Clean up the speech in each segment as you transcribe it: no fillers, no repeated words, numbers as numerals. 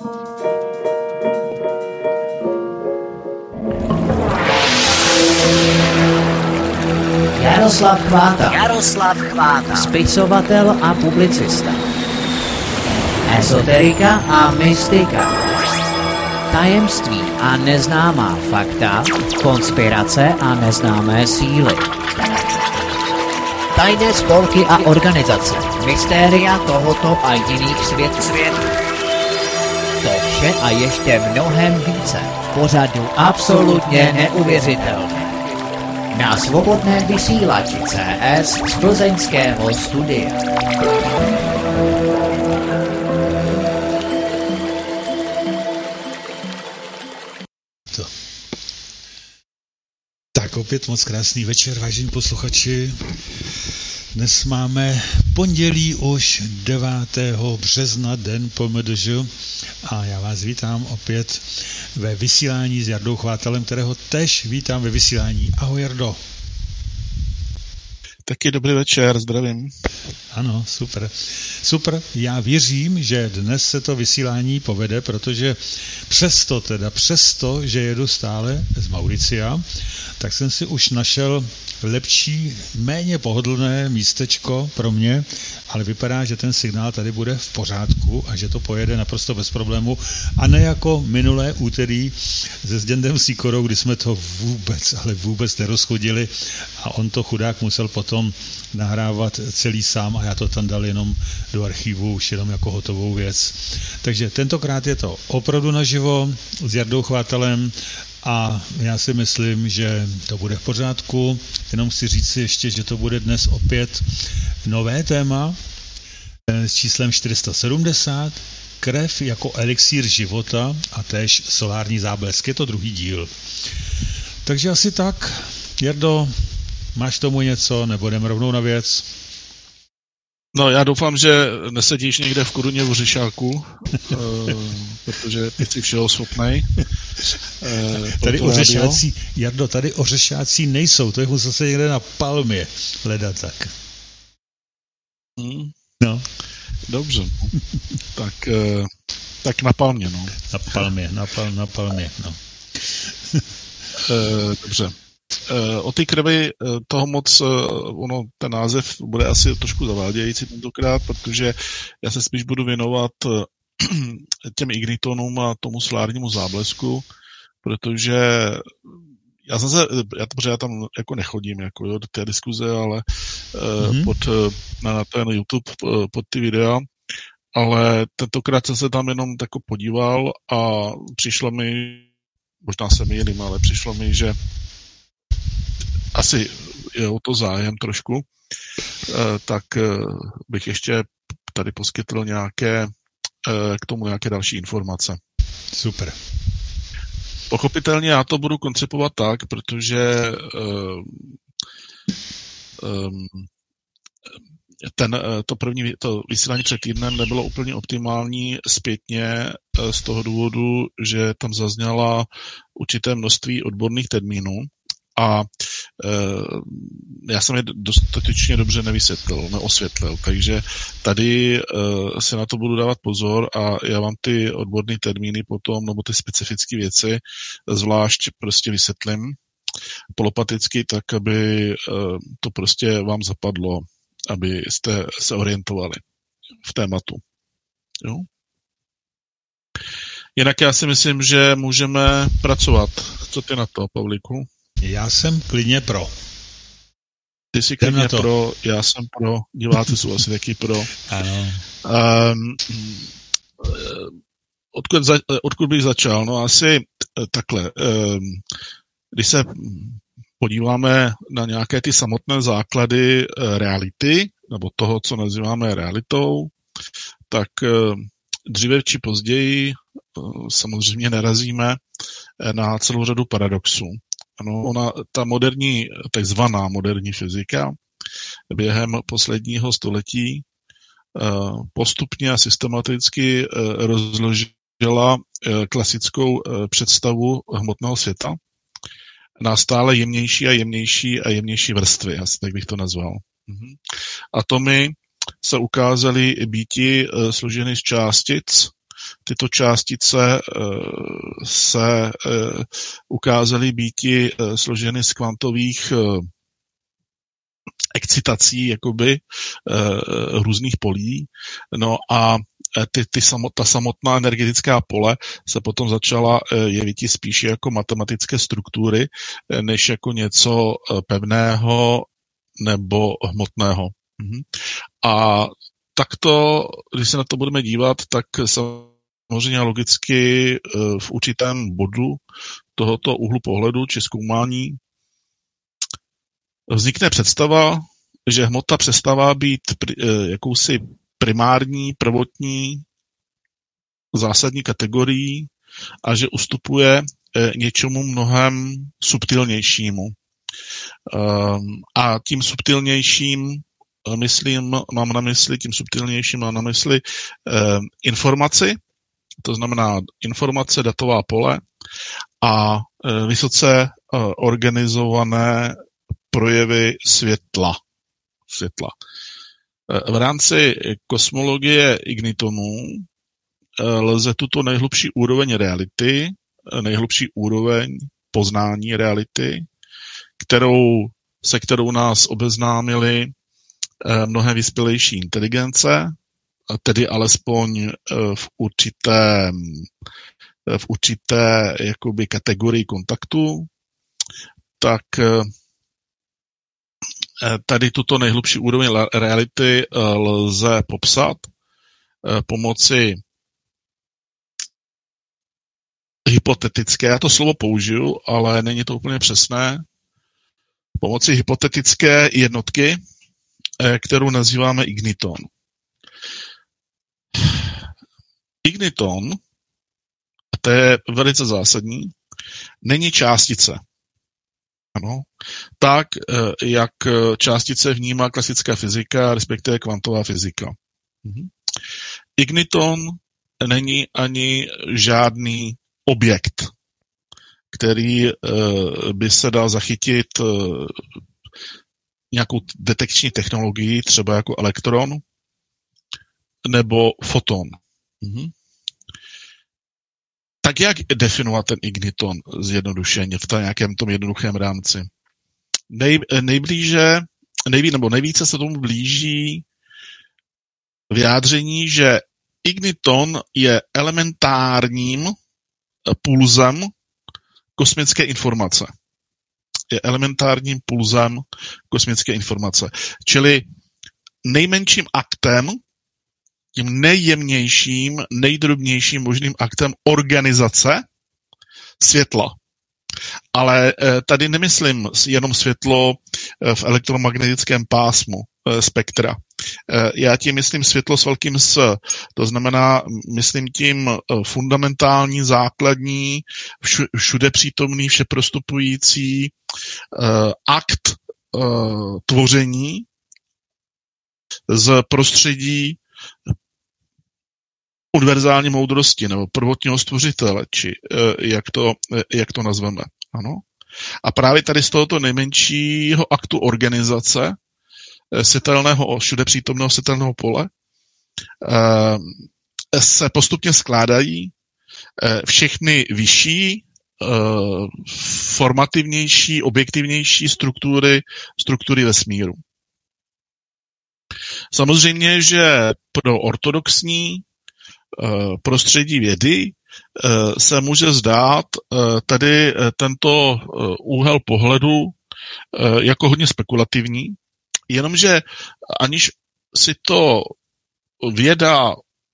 Jaroslav Chváta. Spisovatel a publicista. Ezoterika a mystika. Tajemství a neznámá fakta. Konspirace a neznámé síly. Tajné spolky a organizace. Mystéria tohoto a jiných světů. To vše a ještě mnohem více. V pořadu absolutně neuvěřitelné. Na svobodném vysílači CS z plzeňského studia. Tak opět moc krásný večer, vážení posluchači. Dnes máme pondělí už 9. března, den po MDŽ, a já vás vítám opět ve vysílání s Jardou Chvátalem, kterého tež vítám ve vysílání. Ahoj, Jardo. Taky dobrý večer, zdravím. Ano, super. Super, já věřím, že dnes se to vysílání povede, protože přesto, že jedu stále z Mauricia, tak jsem si už našel lepší, méně pohodlné místečko pro mě, ale vypadá, že ten signál tady bude v pořádku a že to pojede naprosto bez problému a ne jako minulé úterý se Zděndem Sýkorou, kdy jsme to vůbec nerozchodili a on to chudák musel potom nahrávat celý sám a já to tam dal jenom do archivu, už jenom jako hotovou věc. Takže tentokrát je to opravdu naživo s Jardou Chvátalem a já si myslím, že to bude v pořádku. Jenom chci říct si ještě, že to bude dnes opět nové téma s číslem 470, krev jako elixír života a též solární záblesk. Je to druhý díl. Takže asi tak. Jardo, máš tomu něco, nebo jdeme rovnou na věc? No, já doufám, že nesedíš někde v Koruně v Řešáku, protože ty jsi všeho schopnej. Tady ořešáci, Jardo, tady ořešáci nejsou, to je musel se někde na Palmě hledat tak. No. Dobře, tak na Palmě, no. Na Palmě, no. Dobře. O té krvi toho moc, ten název bude asi trošku zavádějící tentokrát, protože já se spíš budu věnovat těm ignitonům a tomu solárnímu záblesku, protože já tam jako nechodím do té diskuze, ale na ten YouTube pod ty videa, ale tentokrát jsem se tam jenom tako podíval a přišlo mi, možná se mýlím, ale přišlo mi, že asi je o to zájem trošku, tak bych ještě tady poskytl k tomu nějaké další informace. Super. Pochopitelně já to budu koncipovat tak, protože to vysílání před týdnem nebylo úplně optimální zpětně z toho důvodu, že tam zazněla určité množství odborných termínů a já jsem je dostatečně dobře neosvětlil, takže tady si na to budu dávat pozor a já vám ty odborné termíny potom, nebo ty specifické věci zvlášť prostě vysvětlím polopaticky tak, aby to prostě vám zapadlo, abyste se orientovali v tématu. Jo? Jinak já si myslím, že můžeme pracovat. Co ty na to, Pavlíku? Já jsem klidně pro. Ty jsi klidně pro, já jsem pro, diváci jsou asi taky pro. Ano. Odkud bych začal? No asi takhle. Když se podíváme na nějaké ty samotné základy reality, nebo toho, co nazýváme realitou, tak dříve či později samozřejmě narazíme na celou řadu paradoxů. Ano, ta takzvaná moderní fyzika během posledního století postupně a systematicky rozložila klasickou představu hmotného světa na stále jemnější a jemnější a jemnější vrstvy, asi tak bych to nazval. Atomy se ukázaly býti složeny z částic, tyto částice se ukázaly býti složeny z kvantových excitací jakoby různých polí. No a ta samotná energetická pole se potom začala jevit spíše jako matematické struktury, než jako něco pevného nebo hmotného. A takto, když se na to budeme dívat, tak samozřejmě logicky v určitém bodu tohoto úhlu pohledu či zkoumání vznikne představa, že hmota přestává být jakousi primární, prvotní, zásadní kategorií a že ustupuje něčemu mnohem subtilnějšímu. A tím subtilnějším mám na mysli informaci, to znamená informace, datová pole a vysoce organizované projevy světla. V rámci kosmologie ignitonů lze tuto nejhlubší úroveň reality, nejhlubší úroveň poznání reality, se kterou nás obeznámili mnohem vyspělejší inteligence, tedy alespoň v určité jakoby kategorii kontaktu, tak tady tuto nejhlubší úroveň reality lze popsat pomocí hypotetické, já to slovo použiju, ale není to úplně přesné, pomocí hypotetické jednotky, kterou nazýváme igniton. Igniton, a to je velice zásadní, není částice. Ano, tak, jak částice vnímá klasická fyzika, respektive kvantová fyzika. Igniton není ani žádný objekt, který by se dal zachytit nějakou detekční technologií, třeba jako elektron, nebo foton. Tak jak definovat ten igniton zjednodušeně v nějakém tom jednoduchém rámci? Nejvíce se tomu blíží vyjádření, že igniton je elementárním pulzem kosmické informace. Čili nejmenším aktem, tím nejjemnějším, nejdrobnějším možným aktem organizace světla. Ale tady nemyslím jenom světlo v elektromagnetickém pásmu spektra. Já tím myslím světlo s velkým S. To znamená, myslím tím fundamentální, základní, všude přítomný, všeprostupující akt tvoření z prostředí univerzální moudrosti nebo prvotního stvořitele, či jak to nazveme. Ano. A právě tady z tohoto nejmenšího aktu organizace světelného, všude přítomného světelného pole se postupně skládají všechny vyšší, formativnější, objektivnější struktury vesmíru. Samozřejmě, že pro ortodoxní prostředí vědy se může zdát tady tento úhel pohledu jako hodně spekulativní, jenomže aniž si to věda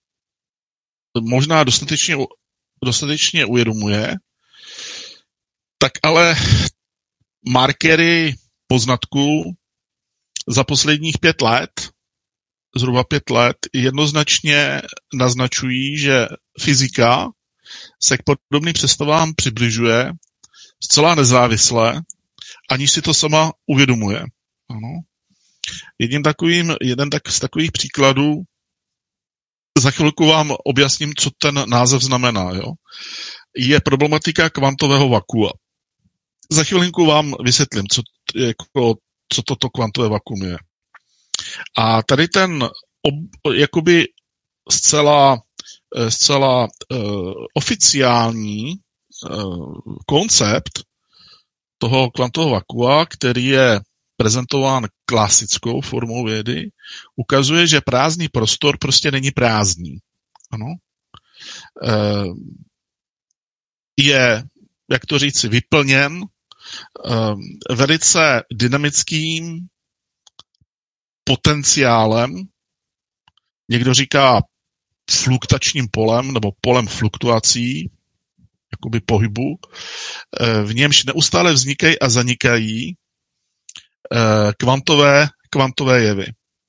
možná dostatečně uvědomuje, tak ale markery poznatků za posledních 5 let, zhruba 5 let, jednoznačně naznačují, že fyzika se k podobným představám přibližuje zcela nezávisle, aniž si to sama uvědomuje. Ano. Jeden z takových příkladů, za chvilku vám objasním, co ten název znamená. Jo? Je problematika kvantového vakua. Za chvilinku vám vysvětlím, co toto kvantové vakuum je. A tady ten jakoby zcela zcela oficiální koncept toho kvantového vakua, který je prezentován klasickou formou vědy, ukazuje, že prázdný prostor prostě není prázdný. Ano. Je, jak to říci, vyplněn velice dynamickým potenciálem, někdo říká fluktačním polem nebo polem fluktuací, jakoby pohybu, v němž neustále vznikají a zanikají kvantové jevy.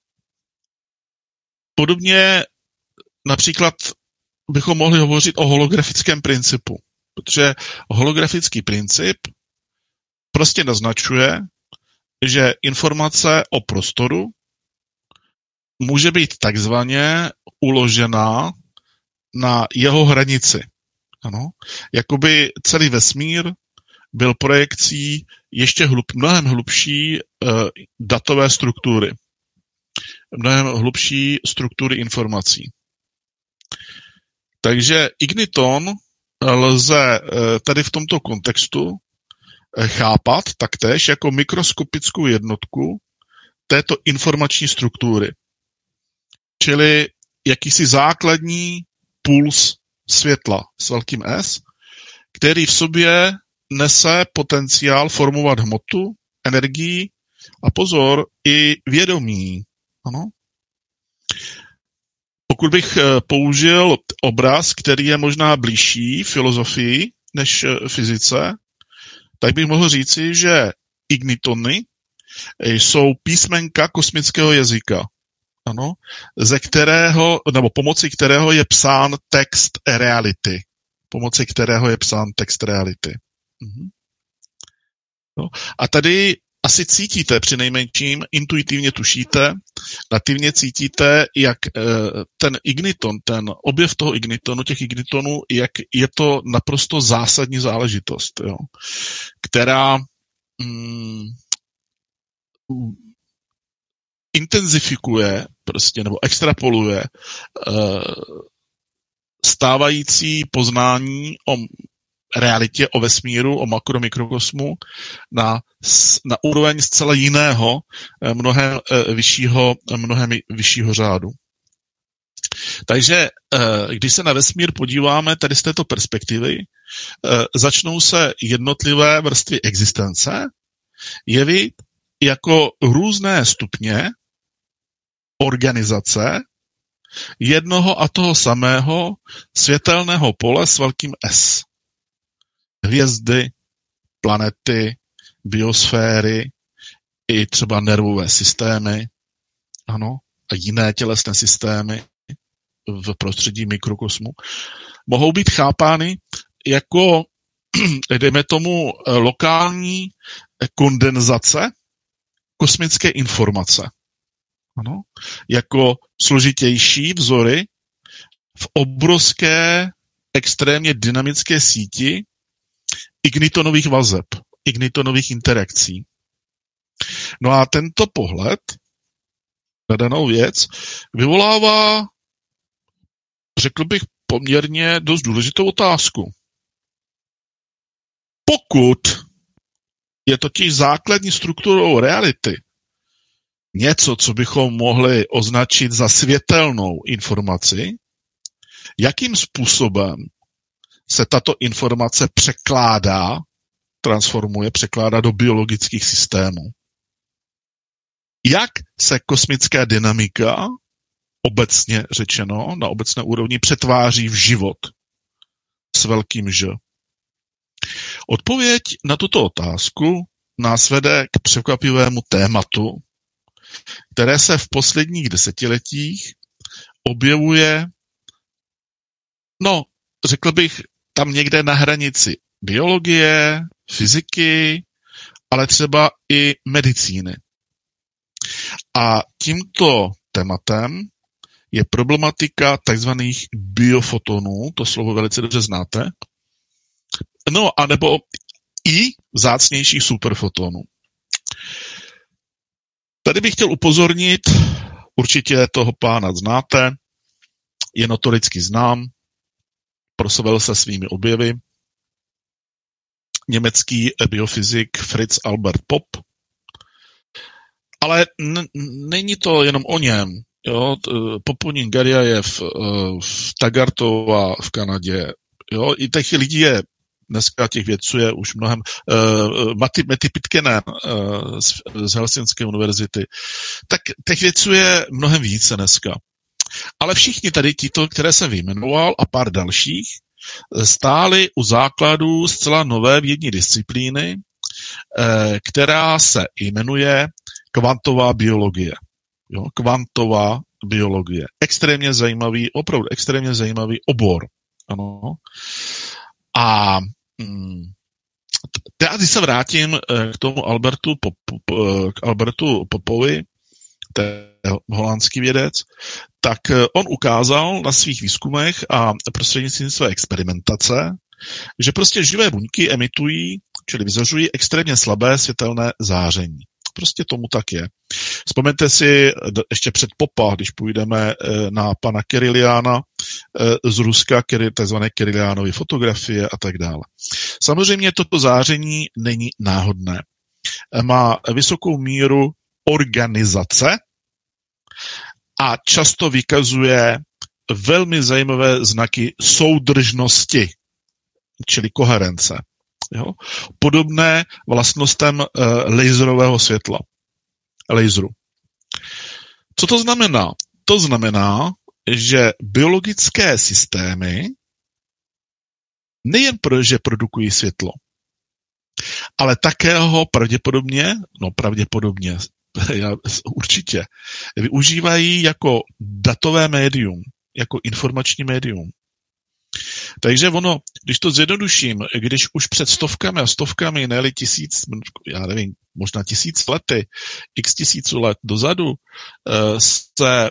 Podobně například bychom mohli hovořit o holografickém principu, protože holografický princip prostě naznačuje, že informace o prostoru může být takzvaně uložená na jeho hranici. Ano? Jakoby celý vesmír byl projekcí ještě mnohem hlubší datové struktury. Mnohem hlubší struktury informací. Takže igniton lze tady v tomto kontextu chápat taktéž jako mikroskopickou jednotku této informační struktury. Čili jakýsi základní puls světla s velkým S, který v sobě nese potenciál formovat hmotu, energii a pozor, i vědomí. Ano? Pokud bych použil obraz, který je možná blížší filozofii než fyzice, tak bych mohl říci, že ignitony jsou písmenka kosmického jazyka, ano, ze kterého, nebo pomocí kterého je psán text reality. Pomocí kterého je psán text reality. No. A tady asi cítíte, přinejmenším intuitivně tušíte, nativně cítíte, jak ten igniton, ten objev toho ignitonu, těch ignitonů, jak je to naprosto zásadní záležitost, jo, která intenzifikuje prostě, nebo extrapoluje stávající poznání o realitě, o vesmíru, o makrokosmu na úroveň zcela jiného, mnohem vyššího řádu. Takže když se na vesmír podíváme tady z této perspektivy, začnou se jednotlivé vrstvy existence jevit jako různé stupně organizace jednoho a toho samého světelného pole s velkým S. Hvězdy, planety, biosféry, i třeba nervové systémy, ano, a jiné tělesné systémy v prostředí mikrokosmu, mohou být chápány jako, dejme tomu, lokální kondenzace kosmické informace. Ano, jako složitější vzory v obrovské, extrémně dynamické síti ignitonových vazeb, ignitonových interakcí. No a tento pohled na danou věc vyvolává, řekl bych, poměrně dost důležitou otázku. Pokud je totiž základní strukturou reality něco, co bychom mohli označit za světelnou informaci, jakým způsobem se tato informace překládá do biologických systémů. Jak se kosmická dynamika, obecně řečeno, na obecné úrovni přetváří v život s velkým Ž? Odpověď na tuto otázku nás vede k překvapivému tématu, které se v posledních desetiletích objevuje, řekl bych, tam někde na hranici biologie, fyziky, ale třeba i medicíny. A tímto tématem je problematika takzvaných biofotonů, to slovo velice dobře znáte, anebo i vzácnějších superfotonů. Tady bych chtěl upozornit, určitě toho pána znáte, je notoricky znám, proslavil se svými objevy. Německý biofyzik Fritz Albert Popp. Ale není to jenom o něm. Jo? Popov Ngadia je v Tagartova v Kanadě. Jo? I těch lidí je, dneska těch vědců je už mnohem, Matti Pitkänen z Helsinské univerzity, tak těch vědců je mnohem více dneska. Ale všichni tady tito, které jsem vyjmenoval a pár dalších, stáli u základu zcela nové vědní disciplíny, která se jmenuje kvantová biologie. Jo? Kvantová biologie. Extrémně zajímavý, opravdu extrémně zajímavý obor. Ano. A teď se vrátím k tomu Albertu Poppovi, to je holandský vědec, tak on ukázal na svých výzkumech a prostřednictvím své experimentace, že prostě živé buňky emitují, čili vyzařují extrémně slabé světelné záření. Prostě tomu tak je. Vzpomeňte si ještě před Poppa, když půjdeme na pana Kiriliána z Ruska, takzvané Kiriliánovy fotografie a tak dále. Samozřejmě toto záření není náhodné. Má vysokou míru organizace a často vykazuje velmi zajímavé znaky soudržnosti, čili koherence. Jo? Podobné vlastnostem laserového světla. Laseru. Co to znamená? To znamená, že biologické systémy nejen že produkují světlo, ale také ho pravděpodobně, určitě, využívají jako datové médium, jako informační médium. Takže ono, když to zjednoduším, když už před stovkami, ne-li možná tisíc lety, x tisíců let dozadu, se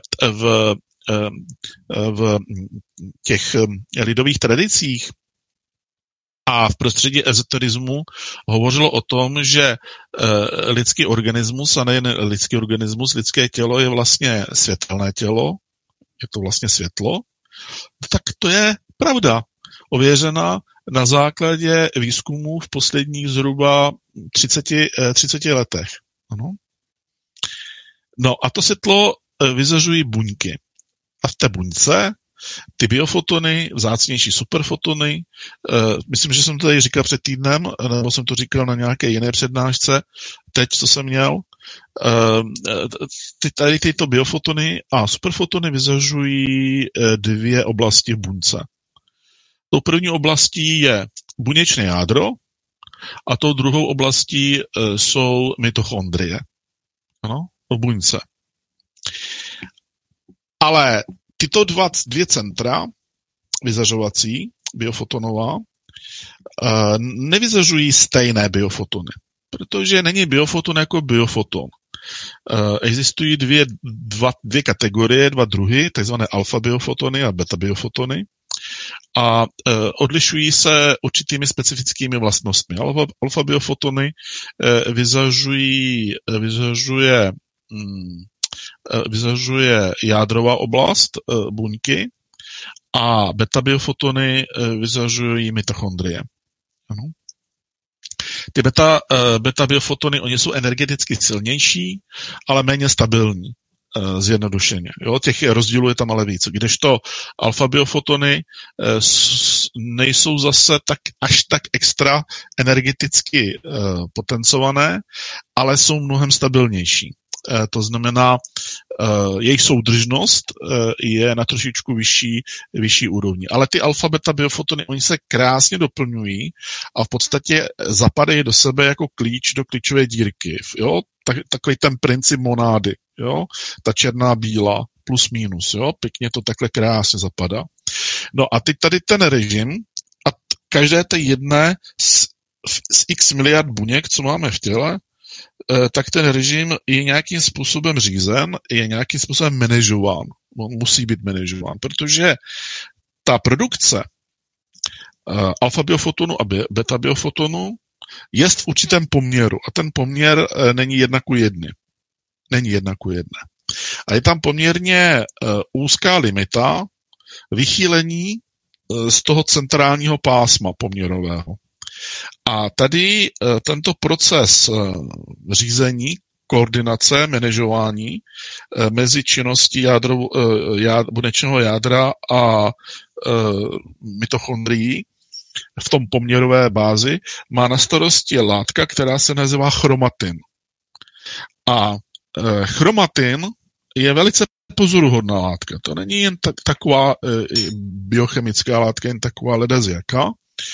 v těch lidových tradicích a v prostředí ezoterismu hovořilo o tom, že lidský organismus, a nejen lidský organismus, lidské tělo je vlastně světelné tělo, je to vlastně světlo, tak to je pravda. Ověřena na základě výzkumů v posledních zhruba 30 letech. Ano. No a to světlo vyzařují buňky. A v té buňce ty biofotony, vzácnější superfotony, myslím, že jsem to tady říkal před týdnem, nebo jsem to říkal na nějaké jiné přednášce, teď, co jsem měl, tady tyto biofotony a superfotony vyzařují dvě oblasti v buňce. Tou první oblastí je buněčné jádro a tou druhou oblastí jsou mitochondrie. Ano, v buňce. Ale tyto dvě centra vyzařovací, biofotonová, nevyzařují stejné biofotony, protože není biofoton jako biofoton. Existují dvě kategorie, dva druhy, takzvané alfa biofotony a beta biofotony, a odlišují se určitými specifickými vlastnostmi. Alfa biofotony vyzařuje jádrová oblast buňky a beta biofotony vyzařují mitochondrie. Ano. Ty beta biofotony, oni jsou energeticky silnější, ale méně stabilní. Zjednodušeně. Jo? Těch rozdílů je tam ale víc. Kdežto alfa biofotony nejsou zase až tak extra energeticky potencované, ale jsou mnohem stabilnější. To znamená, jejich soudržnost je na trošičku vyšší úrovni. Ale ty alfa-beta biofotony, oni se krásně doplňují a v podstatě zapadají do sebe jako klíč do klíčové dírky. Jo? Takový ten princip monády. Jo? Ta černá, bílá, plus minus. Jo? Pěkně to takhle krásně zapadá. No a teď tady ten režim a každé té jedné z x miliard buněk, co máme v těle, tak ten režim je nějakým způsobem řízen, je nějakým způsobem manažován. Musí být manažován, protože ta produkce alfa biofotonu a beta biofotonu je v určitém poměru. A ten poměr není 1:1. Není 1:1. A je tam poměrně úzká limita, vychýlení z toho centrálního pásma poměrového. A tady tento proces řízení, koordinace, manažování mezi činností buněčného jádra a mitochondrií v tom poměrové bázi má na starosti látka, která se nazývá chromatin. A chromatin je velice pozoruhodná látka. To není jen taková biochemická látka, jen taková ledazjaká.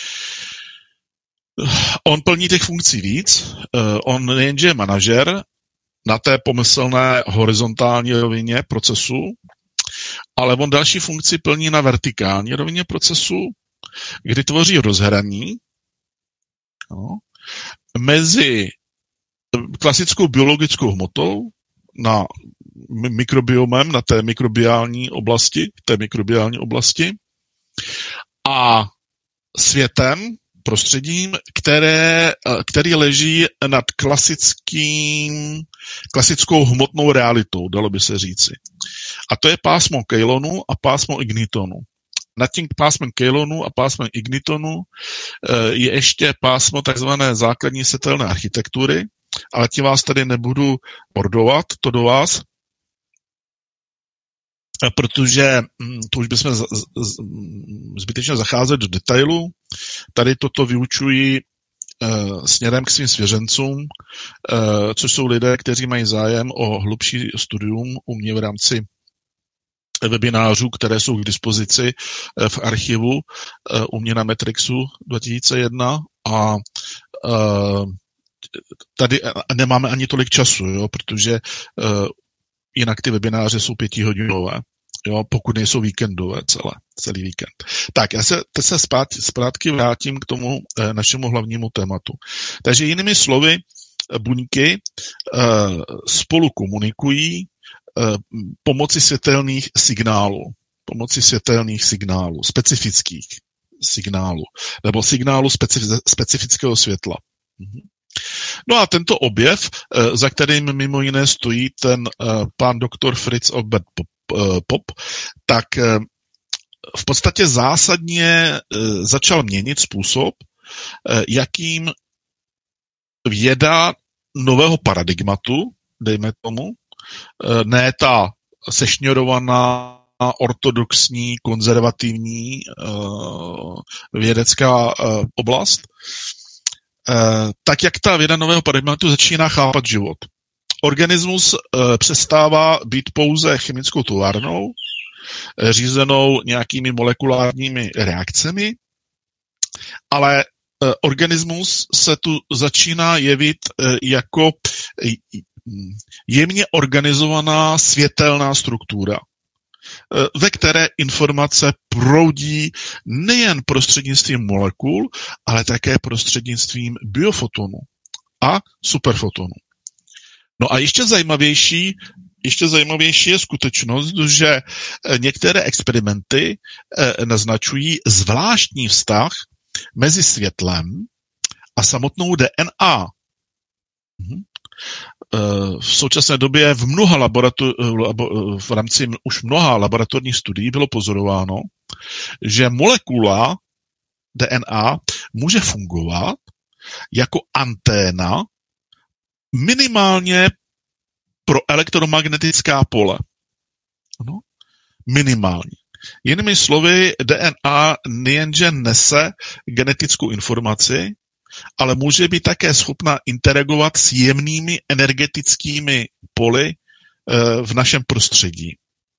On plní těch funkcí víc. On nejenže je manažer na té pomyslné horizontální rovině procesu, ale on další funkci plní na vertikální rovině procesu, kdy tvoří rozhraní mezi klasickou biologickou hmotou na mikrobiomem, na té mikrobiální oblasti a světem, prostředím, který leží nad klasickou hmotnou realitou, dalo by se říci. A to je pásmo keylonu a pásmo ignitonu. Nad tím pásmem keylonu a pásmem ignitonu je ještě pásmo takzvané základní světelné architektury, ale tím vás tady nebudu bordovat, to do vás, protože to už bychom zbytečně zacházet do detailu. Tady toto vyučuji směrem k svým svěřencům, což jsou lidé, kteří mají zájem o hlubší studium u mě v rámci webinářů, které jsou k dispozici v archivu u mě na Matrixu 2001 a tady nemáme ani tolik času, jo, protože jinak ty webináře jsou 5hodinové, jo, pokud nejsou víkendové celý víkend. Tak, já se zpátky vrátím k tomu našemu hlavnímu tématu. Takže jinými slovy, buňky spolu komunikují pomocí světelných signálů, specifických signálů, nebo signálu specifického světla. No a tento objev, za kterým mimo jiné stojí ten pán doktor Fritz Albert Popp, tak v podstatě zásadně začal měnit způsob, jakým věda nového paradigmatu, dejme tomu, ne ta sešňorovaná, ortodoxní, konzervativní vědecká oblast, tak jak ta věda nového paradigmatu začíná chápat život. Organismus přestává být pouze chemickou továrnou, řízenou nějakými molekulárními reakcemi, ale organismus se tu začíná jevit jako jemně organizovaná světelná struktura, ve které informace proudí nejen prostřednictvím molekul, ale také prostřednictvím biofotonů a superfotonů. No a ještě zajímavější je skutečnost, že některé experimenty naznačují zvláštní vztah mezi světlem a samotnou DNA. V současné době v rámci už mnoha laboratorních studií bylo pozorováno, že molekula DNA může fungovat jako anténa minimálně pro elektromagnetická pole. No, minimálně. Jinými slovy, DNA nejenže nese genetickou informaci, ale může být také schopna interagovat s jemnými energetickými poli v našem prostředí.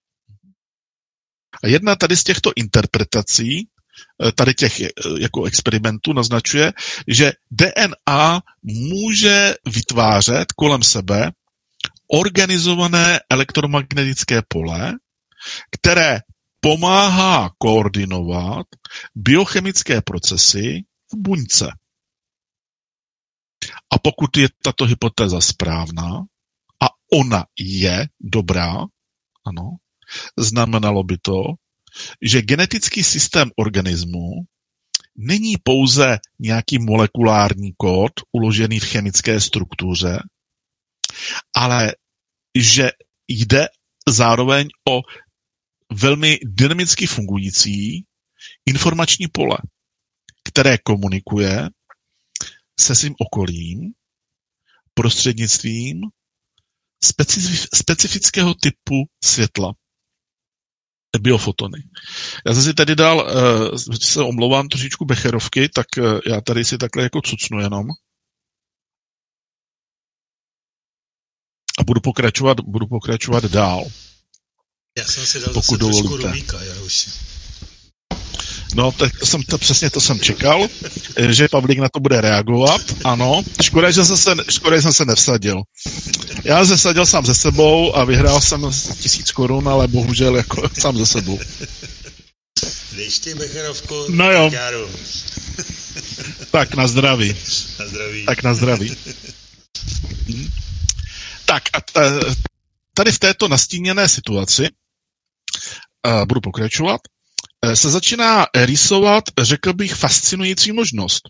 A jedna tady z těchto interpretací, tady těch jako experimentů naznačuje, že DNA může vytvářet kolem sebe organizované elektromagnetické pole, které pomáhá koordinovat biochemické procesy v buňce. A pokud je tato hypotéza správná, a ona je dobrá, ano, znamenalo by to, že genetický systém organismu není pouze nějaký molekulární kód uložený v chemické struktuře, ale že jde zároveň o velmi dynamicky fungující informační pole, které komunikuje se svým okolím prostřednictvím specifického typu světla. Biofotony. Já jsem si tady dal, se omlouvám, trošičku becherovky, tak já tady si takhle jako cucnu jenom. A budu pokračovat dál. Já jsem si dal zase trošku Rubíka, Jarouši. No, přesně to jsem čekal, že Pavlík na to bude reagovat. Ano, škoda, že jsem se nevsadil. Já se vsadil sám ze sebou a vyhrál jsem 1000 korun, ale bohužel jako sám ze sebou. Když ti becherovku, no jo. Járu. Tak na zdraví. Na zdraví. Tak na zdraví. Tak a tady v této nastíněné situaci budu pokračovat. Se začíná rýsovat, řekl bych, fascinující možnost.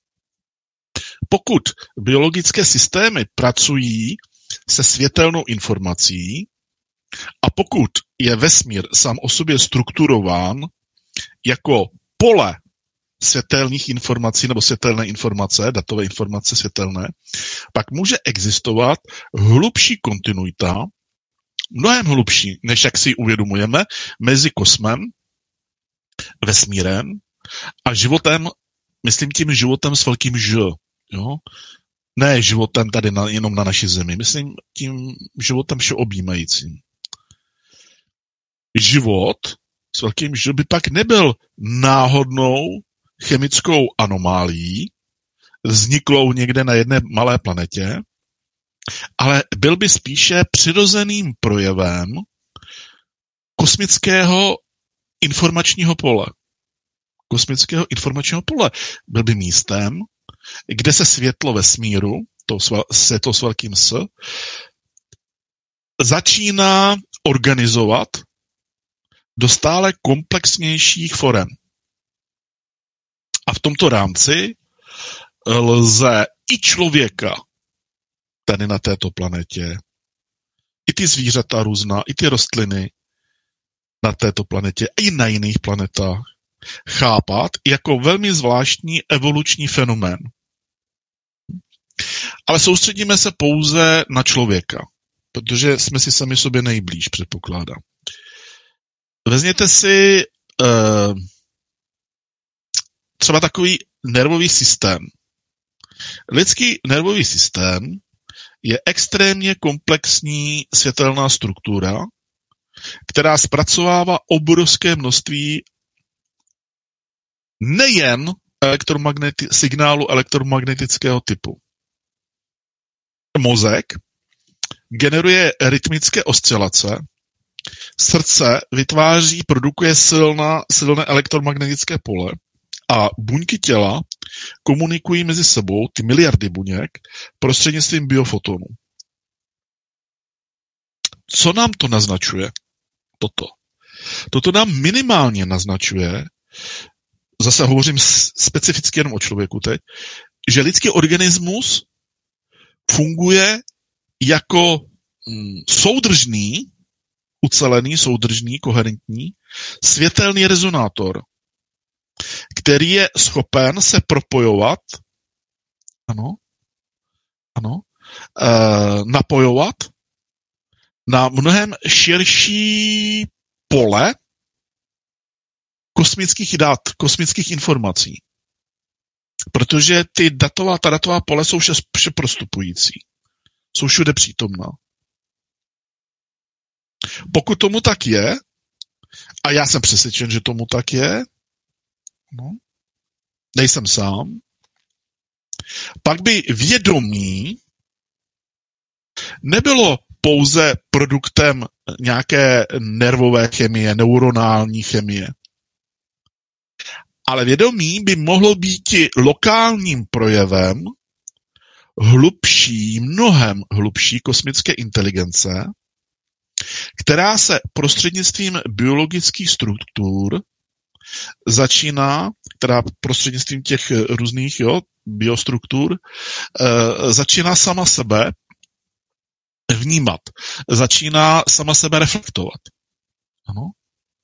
Pokud biologické systémy pracují se světelnou informací a pokud je vesmír sám o sobě strukturován jako pole světelných informací nebo světelné informace, datové informace světelné, pak může existovat hlubší kontinuita, mnohem hlubší, než jak si uvědomujeme, mezi kosmem, vesmírem a životem, myslím tím životem s velkým Ž, jo? Ne životem tady jenom na naší zemi, myslím tím životem všeobjímajícím. Život s velkým Ž by pak nebyl náhodnou chemickou anomálií, vzniklou někde na jedné malé planetě, ale byl by spíše přirozeným projevem kosmického informačního pole. Kosmického informačního pole. Byl by místem, kde se světlo vesmíru, to světlo s velkým S, začíná organizovat do stále komplexnějších forem. A v tomto rámci lze i člověka tady na této planetě, i ty zvířata různá, i ty rostliny na této planetě a i na jiných planetách chápat jako velmi zvláštní evoluční fenomén. Ale soustředíme se pouze na člověka, protože jsme si sami sobě nejblíž, předpokládám. Vezměte si třeba takový nervový systém. Lidský nervový systém je extrémně komplexní světelná struktura, která zpracovává obrovské množství nejen signálu elektromagnetického typu. Mozek generuje rytmické oscilace, srdce produkuje silné elektromagnetické pole a buňky těla komunikují mezi sebou, ty miliardy buněk, prostřednictvím biofotonů. Co nám to naznačuje? Toto nám minimálně naznačuje, zase hovořím specificky jenom o člověku teď, že lidský organismus funguje jako soudržný, ucelený, soudržný, koherentní, světelný rezonátor, který je schopen se propojovat, napojovat na mnohem širší pole kosmických dat, kosmických informací. Protože ta datová pole jsou všeprostupující. Jsou všude přítomná. Pokud tomu tak je, a já jsem přesvědčen, že tomu tak je, nejsem sám, pak by vědomí nebylo pouze produktem nějaké nervové chemie, neuronální chemie. Ale vědomí by mohlo být lokálním projevem mnohem hlubší kosmické inteligence, která se prostřednictvím biologických struktur která prostřednictvím těch různých biostruktur začíná sama sebe vnímat, začíná sama sebe reflektovat. Ano?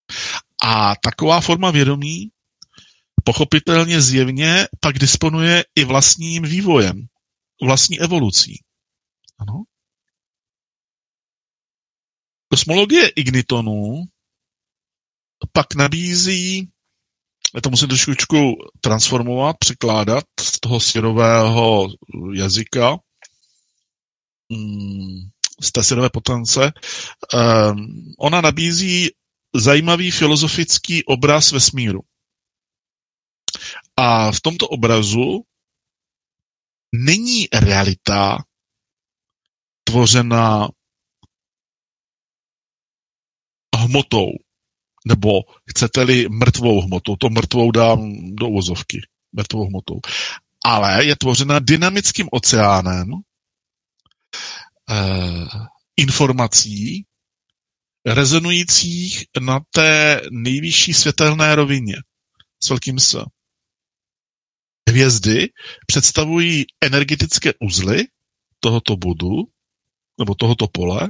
A taková forma vědomí pochopitelně zjevně pak disponuje i vlastním vývojem, vlastní evolucí. Ano. Kosmologie ignitonů pak nabízí, to musím trošičku transformovat, překládat z toho syrového jazyka, z té syrové potence. Ona nabízí zajímavý filozofický obraz vesmíru. A v tomto obrazu není realita tvořena hmotou, nebo chcete-li mrtvou hmotou, to mrtvou dám do uvozovky, mrtvou hmotou, ale je tvořena dynamickým oceánem informací rezonujících na té nejvyšší světelné rovině s velkým S. Hvězdy představují energetické uzly tohoto bodu, nebo tohoto pole.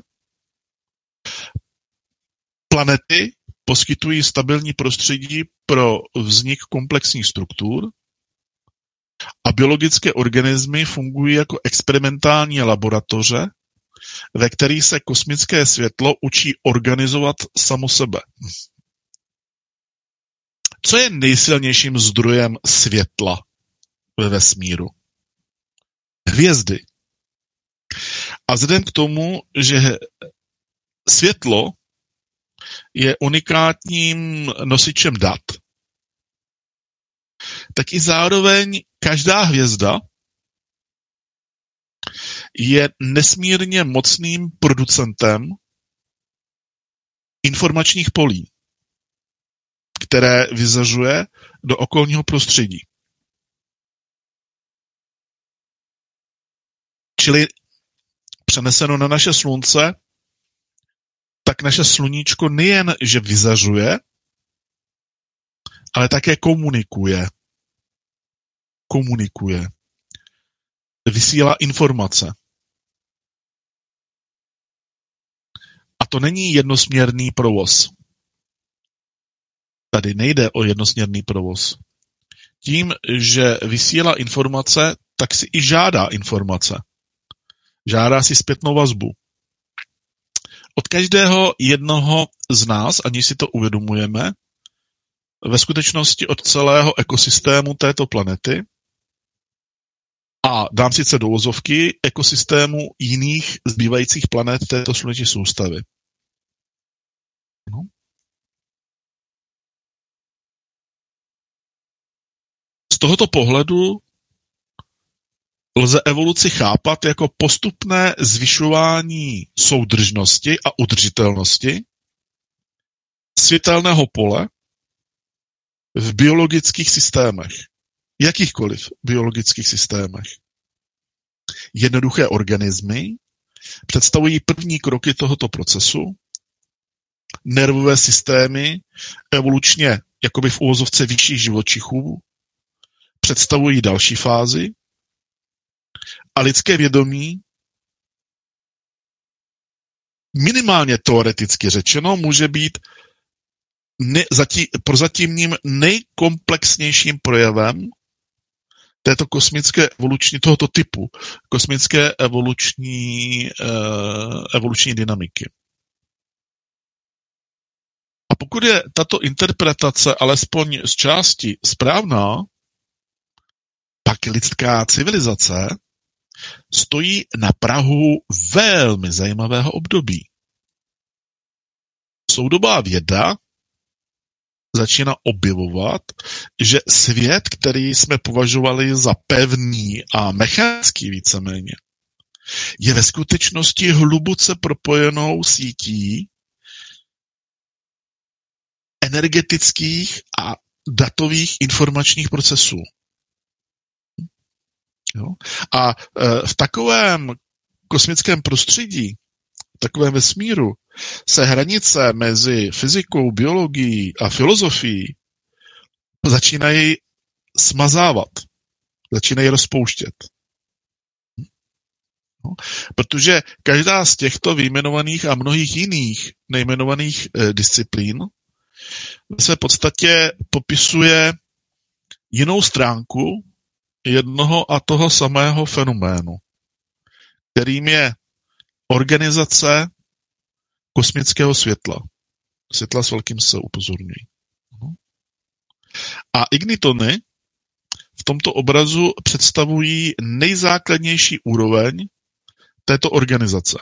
Planety poskytují stabilní prostředí pro vznik komplexních struktur a biologické organismy fungují jako experimentální laboratoře, ve kterých se kosmické světlo učí organizovat samo sebe. Co je nejsilnějším zdrojem světla ve vesmíru? Hvězdy. A vzhledem k tomu, že světlo je unikátním nosičem dat, tak i zároveň každá hvězda je nesmírně mocným producentem informačních polí, které vyzařuje do okolního prostředí. Čili přeneseno na naše slunce, tak naše sluníčko nejen, že vyzařuje, ale také komunikuje. Vysílá informace. A to není jednosměrný provoz. Tady nejde o jednosměrný provoz. Tím, že vysílá informace, tak si i žádá informace. Žádá si zpětnou vazbu. Od každého jednoho z nás, aniž si to uvědomujeme, ve skutečnosti od celého ekosystému této planety a dám sice do uvozovky ekosystému jiných zbývajících planet této sluneční soustavy. No. Z tohoto pohledu lze evoluci chápat jako postupné zvyšování soudržnosti a udržitelnosti světelného pole v biologických systémech. Jakýchkoliv biologických systémech. Jednoduché organismy představují první kroky tohoto procesu. Nervové systémy evolučně, jakoby v uvozovce vyšších živočichů, představují další fázi. A lidské vědomí, minimálně teoreticky řečeno, může být prozatímním nejkomplexnějším projevem této kosmické evoluční, tohoto typu kosmické evoluční dynamiky. A pokud je tato interpretace alespoň z části správná, pak lidská civilizace stojí na prahu velmi zajímavého období. Soudobá věda začíná objevovat, že svět, který jsme považovali za pevný a mechanický víceméně, je ve skutečnosti hluboce propojenou sítí energetických a datových informačních procesů. Jo? A v takovém kosmickém prostředí, v takovém vesmíru, se hranice mezi fyzikou, biologií a filozofií začínají smazávat, začínají rozpouštět. No, protože každá z těchto vyjmenovaných a mnohých jiných nejmenovaných disciplín ve své podstatě popisuje jinou stránku jednoho a toho samého fenoménu, kterým je organizace kosmického světla. Světla s velkým S, upozorňuji. A ignitony v tomto obrazu představují nejzákladnější úroveň této organizace.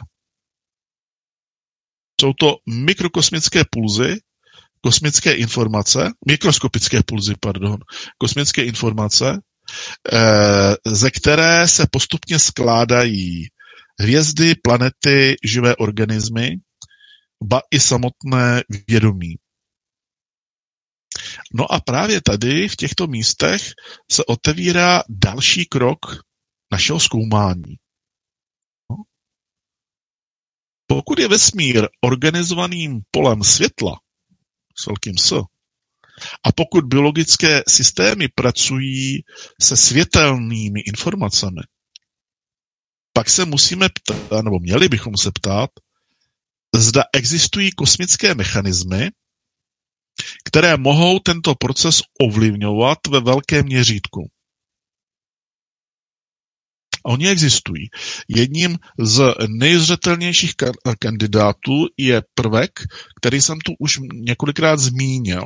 Jsou to mikrokosmické pulzy, kosmické informace, mikroskopické pulzy, kosmické informace, ze které se postupně skládají hvězdy, planety, živé organismy, ba i samotné vědomí. No a právě tady, v těchto místech, se otevírá další krok našeho zkoumání. Pokud je vesmír organizovaným polem světla, s velkým S, a pokud biologické systémy pracují se světelnými informacemi, pak se musíme ptát, nebo měli bychom se ptát, zda existují kosmické mechanismy, které mohou tento proces ovlivňovat ve velkém měřítku. A oni existují. Jedním z nejzřetelnějších kandidátů je prvek, který jsem tu už několikrát zmínil.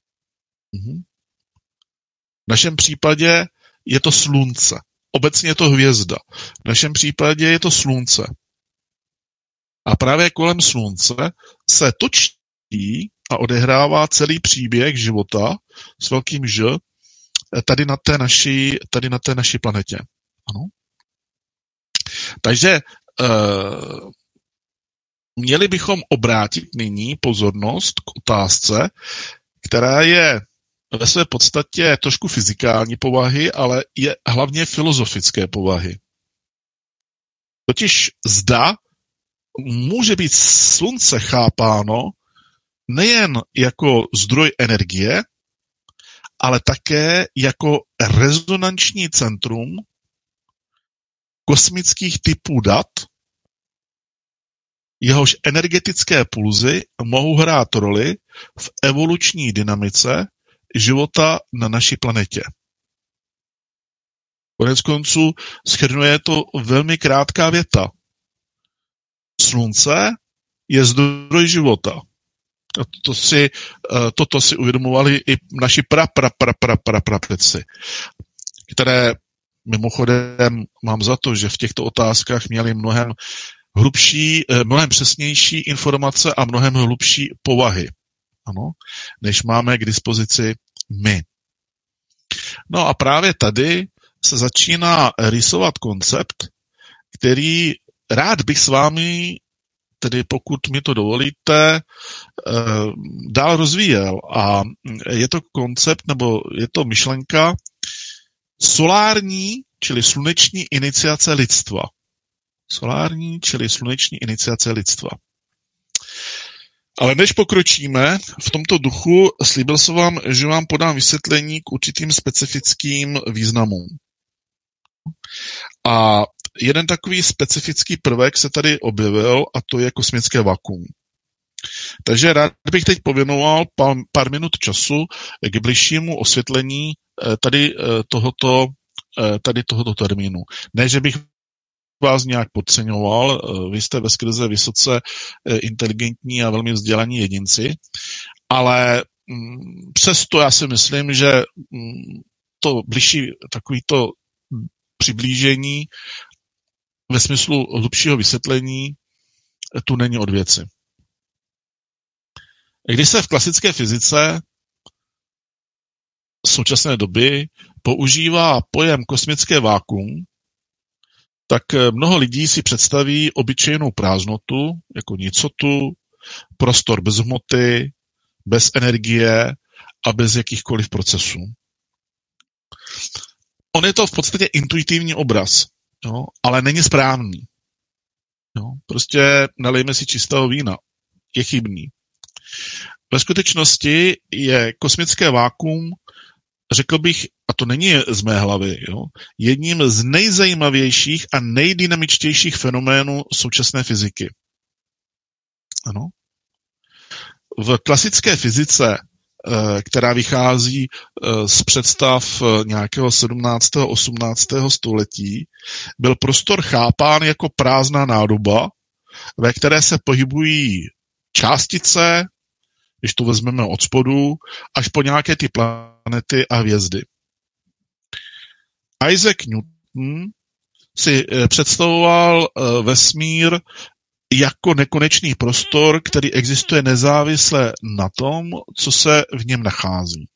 V našem případě je to slunce. Obecně je to hvězda. V našem případě je to slunce. A právě kolem slunce se točí a odehrává celý příběh života s velkým Ž tady na té naší planetě. Ano. Takže měli bychom obrátit nyní pozornost k otázce, která je ve své podstatě trošku fyzikální povahy, ale je hlavně filozofické povahy. Totiž zda může být slunce chápáno nejen jako zdroj energie, ale také jako rezonanční centrum kosmických typů dat, jehož energetické pulzy mohou hrát roli v evoluční dynamice života na naší planetě. Konec konců shrnuje to velmi krátká věta. Slunce je zdroj života. Toto si uvědomovali i naši prapředci, které mimochodem mám za to, že v těchto otázkách měli mnohem hlubší, mnohem přesnější informace a mnohem hlubší povahy, ano, než máme k dispozici my. No a právě tady se začíná rýsovat koncept, který rád bych s vámi, tedy pokud mi to dovolíte, dál rozvíjel. A je to koncept, nebo je to myšlenka solární, čili sluneční iniciace lidstva. Solární, čili sluneční iniciace lidstva. Ale než pokročíme v tomto duchu, slíbil jsem vám, že vám podám vysvětlení k určitým specifickým významům. A jeden takový specifický prvek se tady objevil a to je kosmické vakuum. Takže rád bych teď pověnoval pár minut času k bližšímu osvětlení tady tohoto termínu. Ne, že bych vás nějak podceňoval, vy jste veskrze vysoce inteligentní a velmi vzdělaní jedinci, ale přesto já si myslím, že to bližší takovýto přiblížení ve smyslu hlubšího vysvětlení tu není od věci. Když se v klasické fyzice současné doby používá pojem kosmické vákuum, tak mnoho lidí si představí obyčejnou prázdnotu, jako nicotu, prostor bez hmoty, bez energie a bez jakýchkoliv procesů. On je to v podstatě intuitivní obraz, jo, ale není správný. Jo, prostě nalejme si čistého vína. Je chybný. Ve skutečnosti je kosmické vákuum, řekl bych, a to není z mé hlavy, jo, jedním z nejzajímavějších a nejdynamičtějších fenoménů současné fyziky. Ano. v klasické fyzice, která vychází z představ nějakého 17. 18. století, byl prostor chápán jako prázdná nádoba, ve které se pohybují částice, když to vezmeme od spodu, až po nějaké ty planety a hvězdy. Isaac Newton si představoval vesmír jako nekonečný prostor, který existuje nezávisle na tom, co se v něm nachází.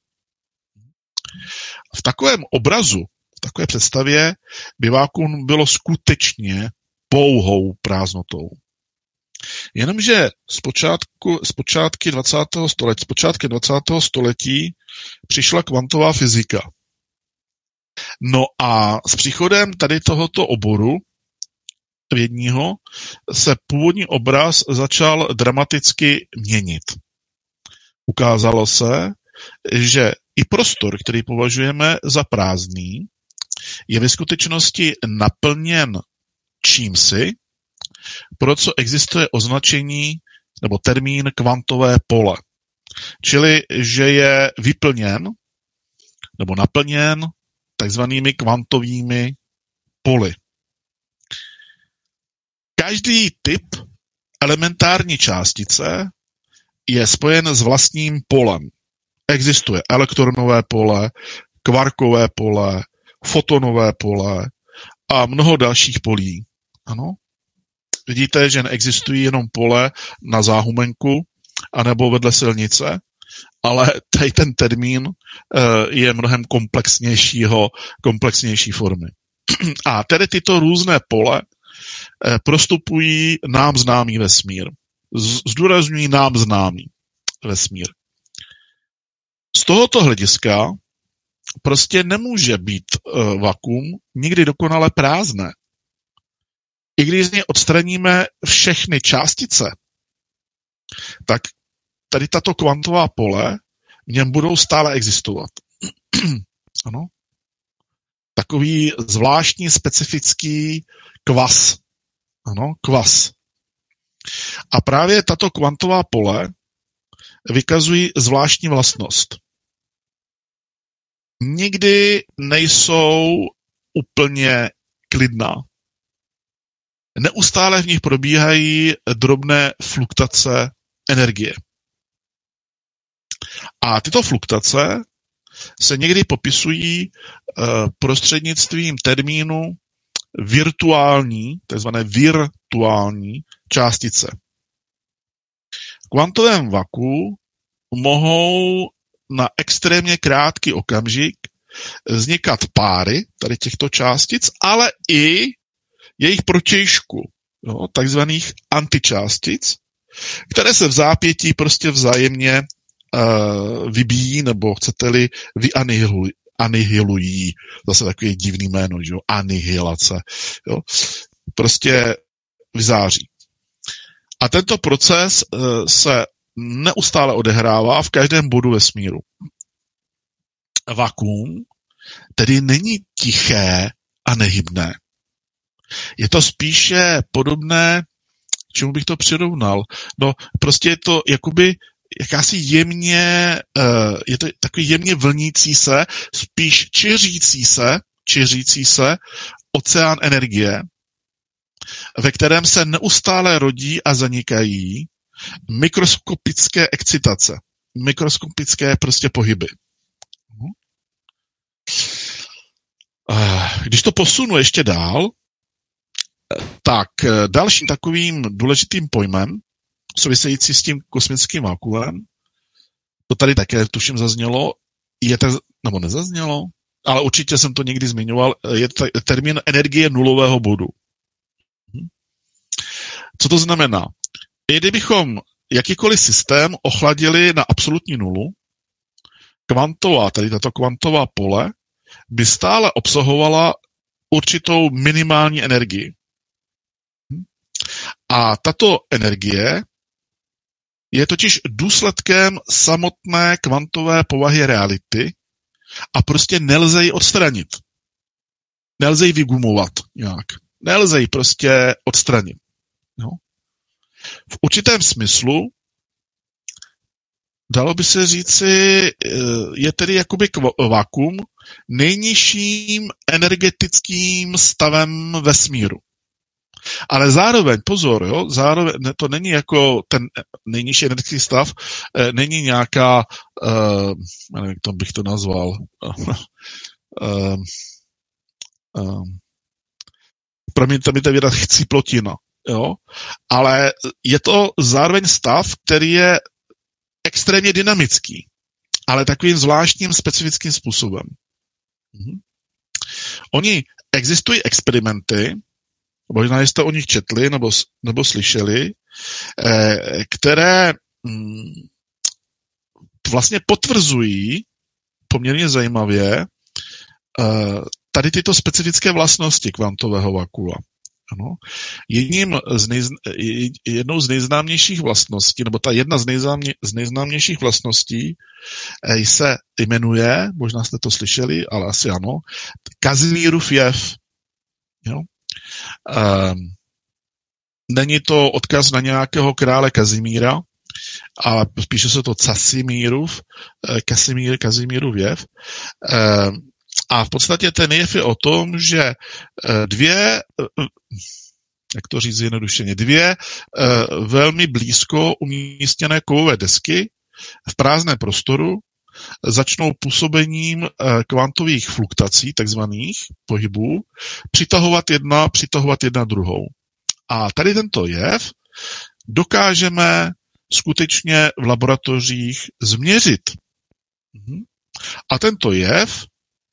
V takovém obrazu, v takové představě by vákuum bylo skutečně pouhou prázdnotou. Jenomže z počátky 20. století přišla kvantová fyzika. No a s příchodem tady tohoto oboru vědního se původní obraz začal dramaticky měnit. Ukázalo se, že i prostor, který považujeme za prázdný, je ve skutečnosti naplněn čímsi, pro co existuje označení nebo termín kvantové pole. Čili, že je vyplněn nebo naplněn takzvanými kvantovými poly. Každý typ elementární částice je spojen s vlastním polem. Existuje elektronové pole, kvarkové pole, fotonové pole a mnoho dalších polí. Ano? Vidíte, že neexistují jenom pole na záhumenku anebo vedle silnice, ale tady ten termín je mnohem komplexnější formy. A tedy tyto různé pole prostupují nám známý vesmír. Zdůrazňují nám známý vesmír. Z tohoto hlediska prostě nemůže být vakuum nikdy dokonale prázdné. I když z něj odstraníme všechny částice, tak tady tato kvantová pole v něm budou stále existovat. Ano? Takový zvláštní specifický kvas. Ano, kvas. A právě tato kvantová pole vykazují zvláštní vlastnost. Nikdy nejsou úplně klidná. Neustále v nich probíhají drobné fluktace energie. A tyto fluktace se někdy popisují prostřednictvím termínu virtuální, takzvané virtuální částice. V kvantovém vakuu mohou na extrémně krátký okamžik vznikat páry tady těchto částic, ale i jejich protějšku, takzvaných antičástic, které se v zápětí prostě vzájemně vybíjí, nebo chcete-li anihilují. Zase takový divný jméno, že jo? Anihilace. Jo? Prostě vyzáří. A tento proces se neustále odehrává v každém bodu vesmíru. Vakuum tedy není tiché a nehybné. Je to spíše podobné, čemu bych to přirovnal. No, prostě je to jakoby jakási je to takový jemně vlnící se, spíš čiřící se oceán energie, ve kterém se neustále rodí a zanikají mikroskopické excitace, mikroskopické prostě pohyby. Když to posunu ještě dál, tak dalším takovým důležitým pojmem, související s tím kosmickým vakuem, to tady také tuším zaznělo, nebo nezaznělo, ale určitě jsem to někdy zmiňoval, je termín energie nulového bodu. Co to znamená? I kdybychom jakýkoliv systém ochladili na absolutní nulu, tato kvantová pole by stále obsahovala určitou minimální energii. A tato energie je totiž důsledkem samotné kvantové povahy reality a prostě nelze ji odstranit. Nelze ji vygumovat nějak. Nelze ji prostě odstranit. No. V určitém smyslu dalo by se říci, je tedy jakoby vakuum nejnižším energetickým stavem vesmíru. Ale zároveň, pozor, jo, zároveň to není jako ten nejnižší energetický stav, není nějaká, nevím, jak to bych to nazval, promiňte mi to vědat chcíplotina, jo, ale je to zároveň stav, který je extrémně dynamický, ale takovým zvláštním specifickým způsobem. Oni existují experimenty, možná jste o nich četli nebo slyšeli, které vlastně potvrzují poměrně zajímavě tady tyto specifické vlastnosti kvantového vakua. Ano. Jednou z nejznámějších vlastností, nebo ta jedna z nejznámějších vlastností se jmenuje, možná jste to slyšeli, ale asi ano, Kazimírův jev. Jo? Není to odkaz na nějakého krále Kazimíra, ale píše se to Kazimírův jev. A v podstatě ten jev je o tom, že dvě velmi blízko umístěné kovové desky v prázdném prostoru začnou působením kvantových fluktací, takzvaných pohybů, přitahovat jedna druhou. A tady tento jev dokážeme skutečně v laboratořích změřit. A tento jev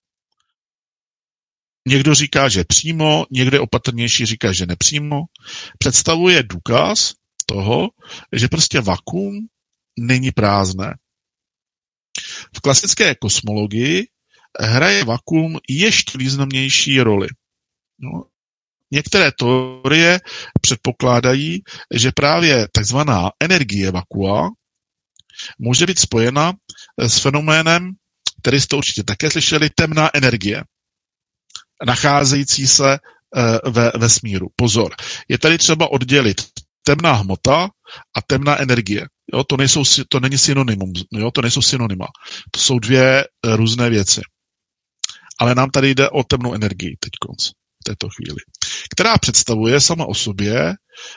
někdo říká, že přímo, někde opatrnější říká, že nepřímo, představuje důkaz toho, že prostě vakuum není prázdné. V klasické kosmologii hraje vakuum ještě významnější roli. No, některé teorie předpokládají, že právě takzvaná energie vakua může být spojena s fenoménem, který jste určitě také slyšeli, temná energie, nacházející se ve vesmíru. Pozor, je tady třeba oddělit temná hmota a temná energie. Jo, to není synonymum, jo, to nejsou synonyma. To jsou dvě různé věci. Ale nám tady jde o temnou energii teďkonc, v této chvíli, která představuje sama o sobě,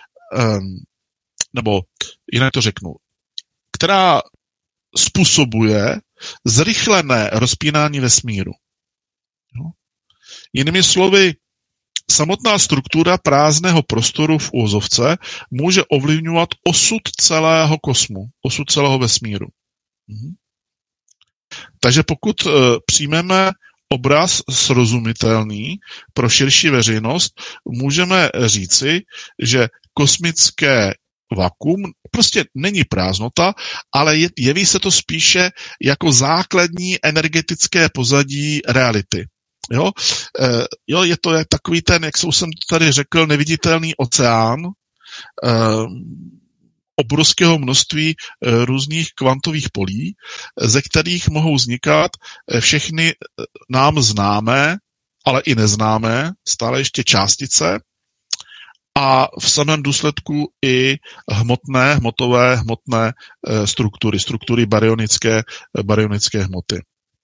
nebo jinak to řeknu, která způsobuje zrychlené rozpínání vesmíru. Jo. Jinými slovy, samotná struktura prázdného prostoru v úvozovce může ovlivňovat osud celého kosmu, osud celého vesmíru. Takže pokud přijmeme obraz srozumitelný pro širší veřejnost, můžeme říci, že kosmické vakuum prostě není prázdnota, ale jeví se to spíše jako základní energetické pozadí reality. Jo, je to takový ten, jak jsem tady řekl, neviditelný oceán obrovského množství různých kvantových polí, ze kterých mohou vznikat všechny nám známé, ale i neznámé, stále ještě částice a v samém důsledku i hmotné struktury baryonické hmoty.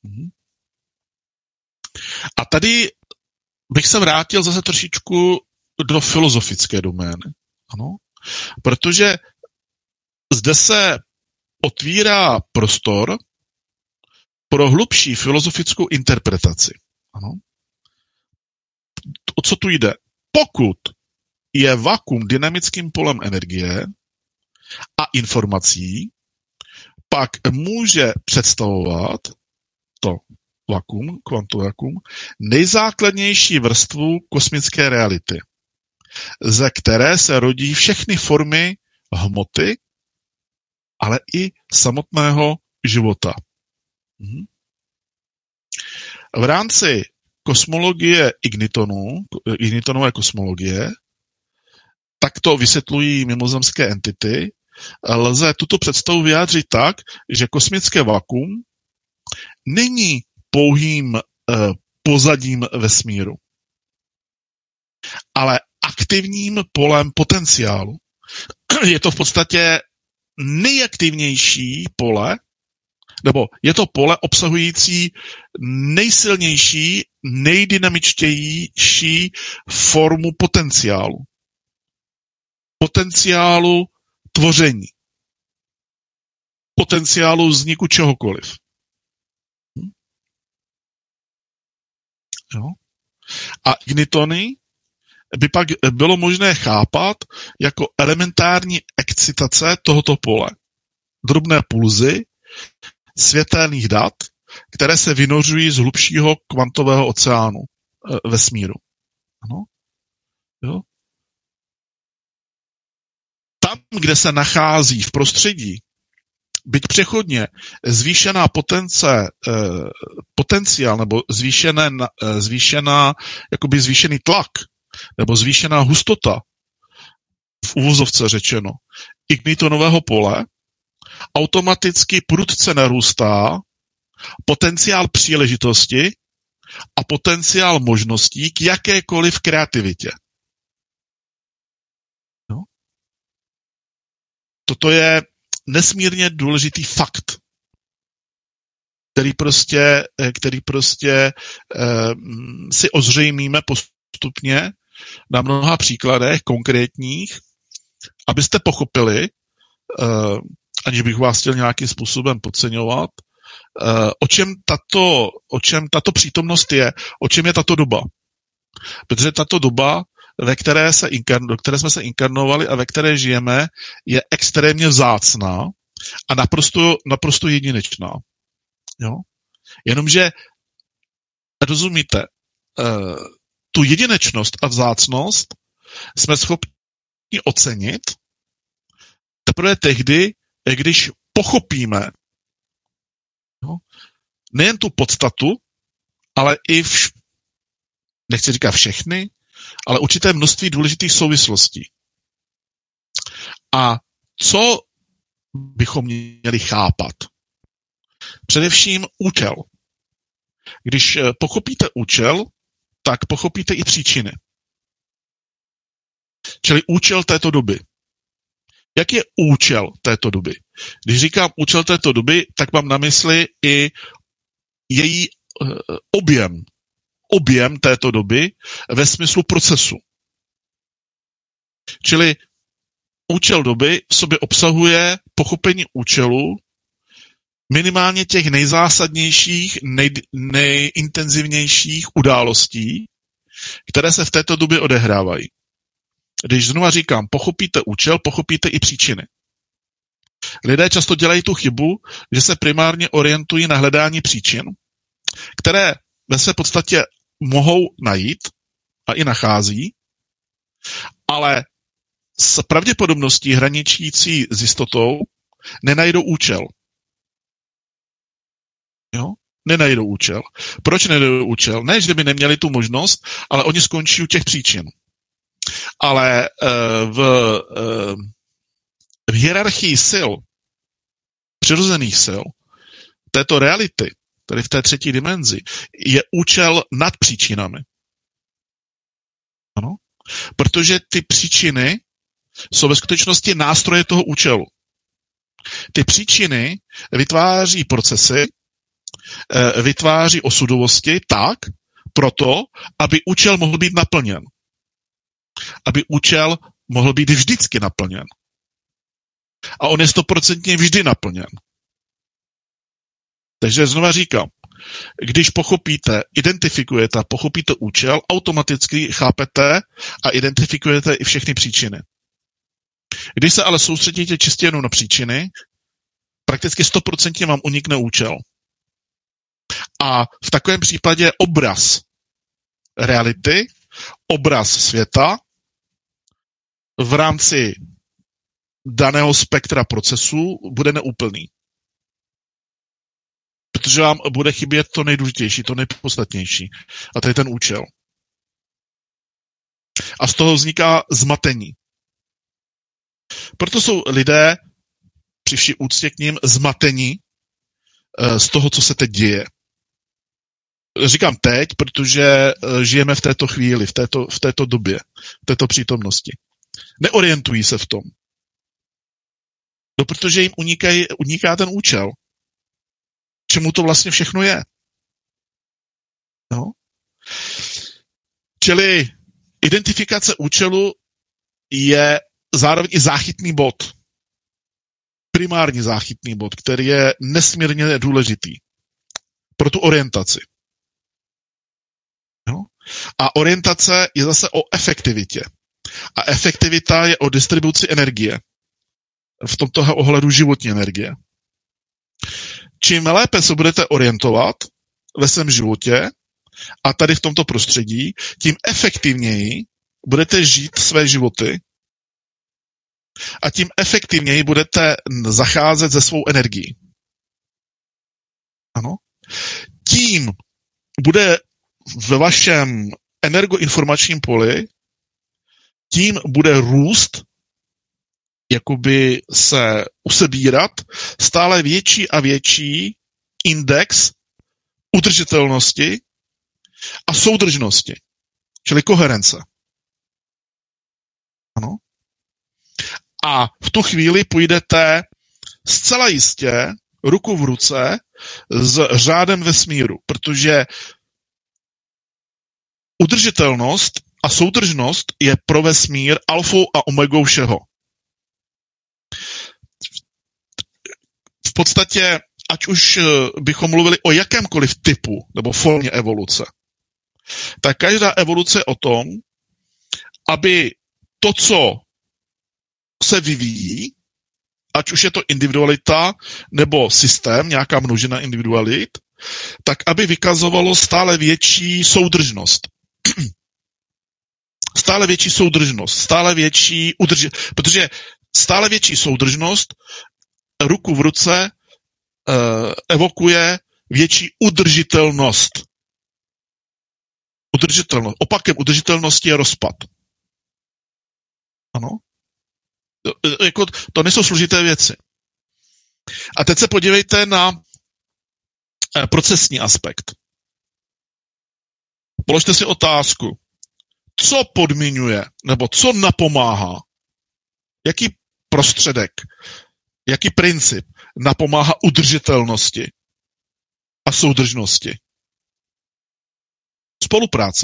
A tady bych se vrátil zase trošičku do filozofické domény. Ano? Protože zde se otvírá prostor pro hlubší filozofickou interpretaci. Ano? O co tu jde? Pokud je vakuum dynamickým polem energie a informací, pak může představovat to vakuum, kvantovakuum, nejzákladnější vrstvu kosmické reality, ze které se rodí všechny formy hmoty, ale i samotného života. V rámci kosmologie ignitonové kosmologie, tak to vysvětlují mimozemské entity, lze tuto představu vyjádřit tak, že kosmické vakuum není pouhým pozadím vesmíru, ale aktivním polem potenciálu. Je to v podstatě nejaktivnější pole Nebo je to pole obsahující nejsilnější, nejdynamičtější formu potenciálu. Potenciálu tvoření. Potenciálu vzniku čehokoliv. Jo? A ignitony by pak bylo možné chápat jako elementární excitace tohoto pole. Drobné pulzy světelných dat, které se vynořují z hlubšího kvantového oceánu vesmíru. Ano? Jo? Tam, kde se nachází v prostředí, byť přechodně zvýšená potenciál nebo zvýšený tlak nebo zvýšená hustota, v uvozovce řečeno, ignitonového pole, automaticky prudce narůstá potenciál příležitosti a potenciál možností k jakékoliv kreativitě. No? Toto je nesmírně důležitý fakt, který prostě si ozřejmíme postupně na mnoha příkladech konkrétních, abyste pochopili, aniž bych vás chtěl nějakým způsobem podceňovat, o čem tato přítomnost je, o čem je tato doba. Protože tato doba, do které jsme se inkarnovali a ve které žijeme, je extrémně vzácná a naprosto jedinečná. Jo? Jenomže, rozumíte, tu jedinečnost a vzácnost jsme schopni ocenit teprve tehdy, když pochopíme nejen tu podstatu, ale i nechci říkat všechny, ale určité množství důležitých souvislostí. A co bychom měli chápat? Především účel. Když pochopíte účel, tak pochopíte i příčiny. Čili účel této doby. Jak je účel této doby? Když říkám účel této doby, tak mám na mysli i její objem této doby ve smyslu procesu. Čili účel doby v sobě obsahuje pochopení účelu minimálně těch nejzásadnějších, nejintenzivnějších událostí, které se v této době odehrávají. Když znova říkám, pochopíte účel, pochopíte i příčiny. Lidé často dělají tu chybu, že se primárně orientují na hledání příčin, které ve své podstatě mohou najít a i nachází, ale s pravděpodobností hraničící s jistotou nenajdou účel. Jo? Nenajdou účel. Proč nenajdou účel? Ne, že by neměli tu možnost, ale oni skončí u těch příčin. Ale v hierarchii sil, přirozených sil, této reality, tedy v té třetí dimenzi, je účel nad příčinami. Ano? Protože ty příčiny jsou ve skutečnosti nástroje toho účelu. Ty příčiny vytváří procesy, vytváří osudovosti tak, proto, aby účel mohl být naplněn. Aby účel mohl být vždycky naplněn. A on je 100% vždy naplněn. Takže znova říkám, když identifikujete a pochopíte účel, automaticky chápete a identifikujete i všechny příčiny. Když se ale soustředíte čistě jenom na příčiny, prakticky 100% vám unikne účel. A v takovém případě obraz reality, obraz světa v rámci daného spektra procesů bude neúplný. Protože vám bude chybět to nejdůležitější, to nejpodstatnější. A to je ten účel. A z toho vzniká zmatení. Proto jsou lidé, při vší úctě k nim, zmatení z toho, co se teď děje. Říkám teď, protože žijeme v této chvíli, v této době, v této přítomnosti. Neorientují se v tom. No, protože jim uniká ten účel. čemu to vlastně všechno je. No. Čili identifikace účelu je zároveň i záchytný bod. Primární záchytný bod, který je nesmírně důležitý pro tu orientaci. No. A orientace je zase o efektivitě. A efektivita je o distribuci energie. V tomto ohledu životní energie. Čím lépe se budete orientovat ve svém životě a tady v tomto prostředí, tím efektivněji budete žít své životy a tím efektivněji budete zacházet se svou energií. Ano. Tím bude ve vašem energoinformačním poli, tím bude růst, jakoby se usebírat stále větší a větší index udržitelnosti a soudržnosti, čili koherence. Ano. A v tu chvíli půjdete zcela jistě ruku v ruce s řádem vesmíru, protože udržitelnost a soudržnost je pro vesmír alfou a omegou všeho. V podstatě, ať už bychom mluvili o jakémkoliv typu nebo formě evoluce, tak každá evoluce je o tom, aby to, co se vyvíjí, ať už je to individualita nebo systém, nějaká množina individualit, tak aby vykazovalo stále větší soudržnost. Stále větší soudržnost, stále větší protože stále větší soudržnost ruku v ruce evokuje větší udržitelnost. Udržitelnost. Opakem udržitelnosti je rozpad. Ano. To nejsou složité věci. A teď se podívejte na procesní aspekt. Položte si otázku, co podmiňuje, nebo co napomáhá, jaký prostředek, jaký princip napomáhá udržitelnosti a soudržnosti. Spolupráce.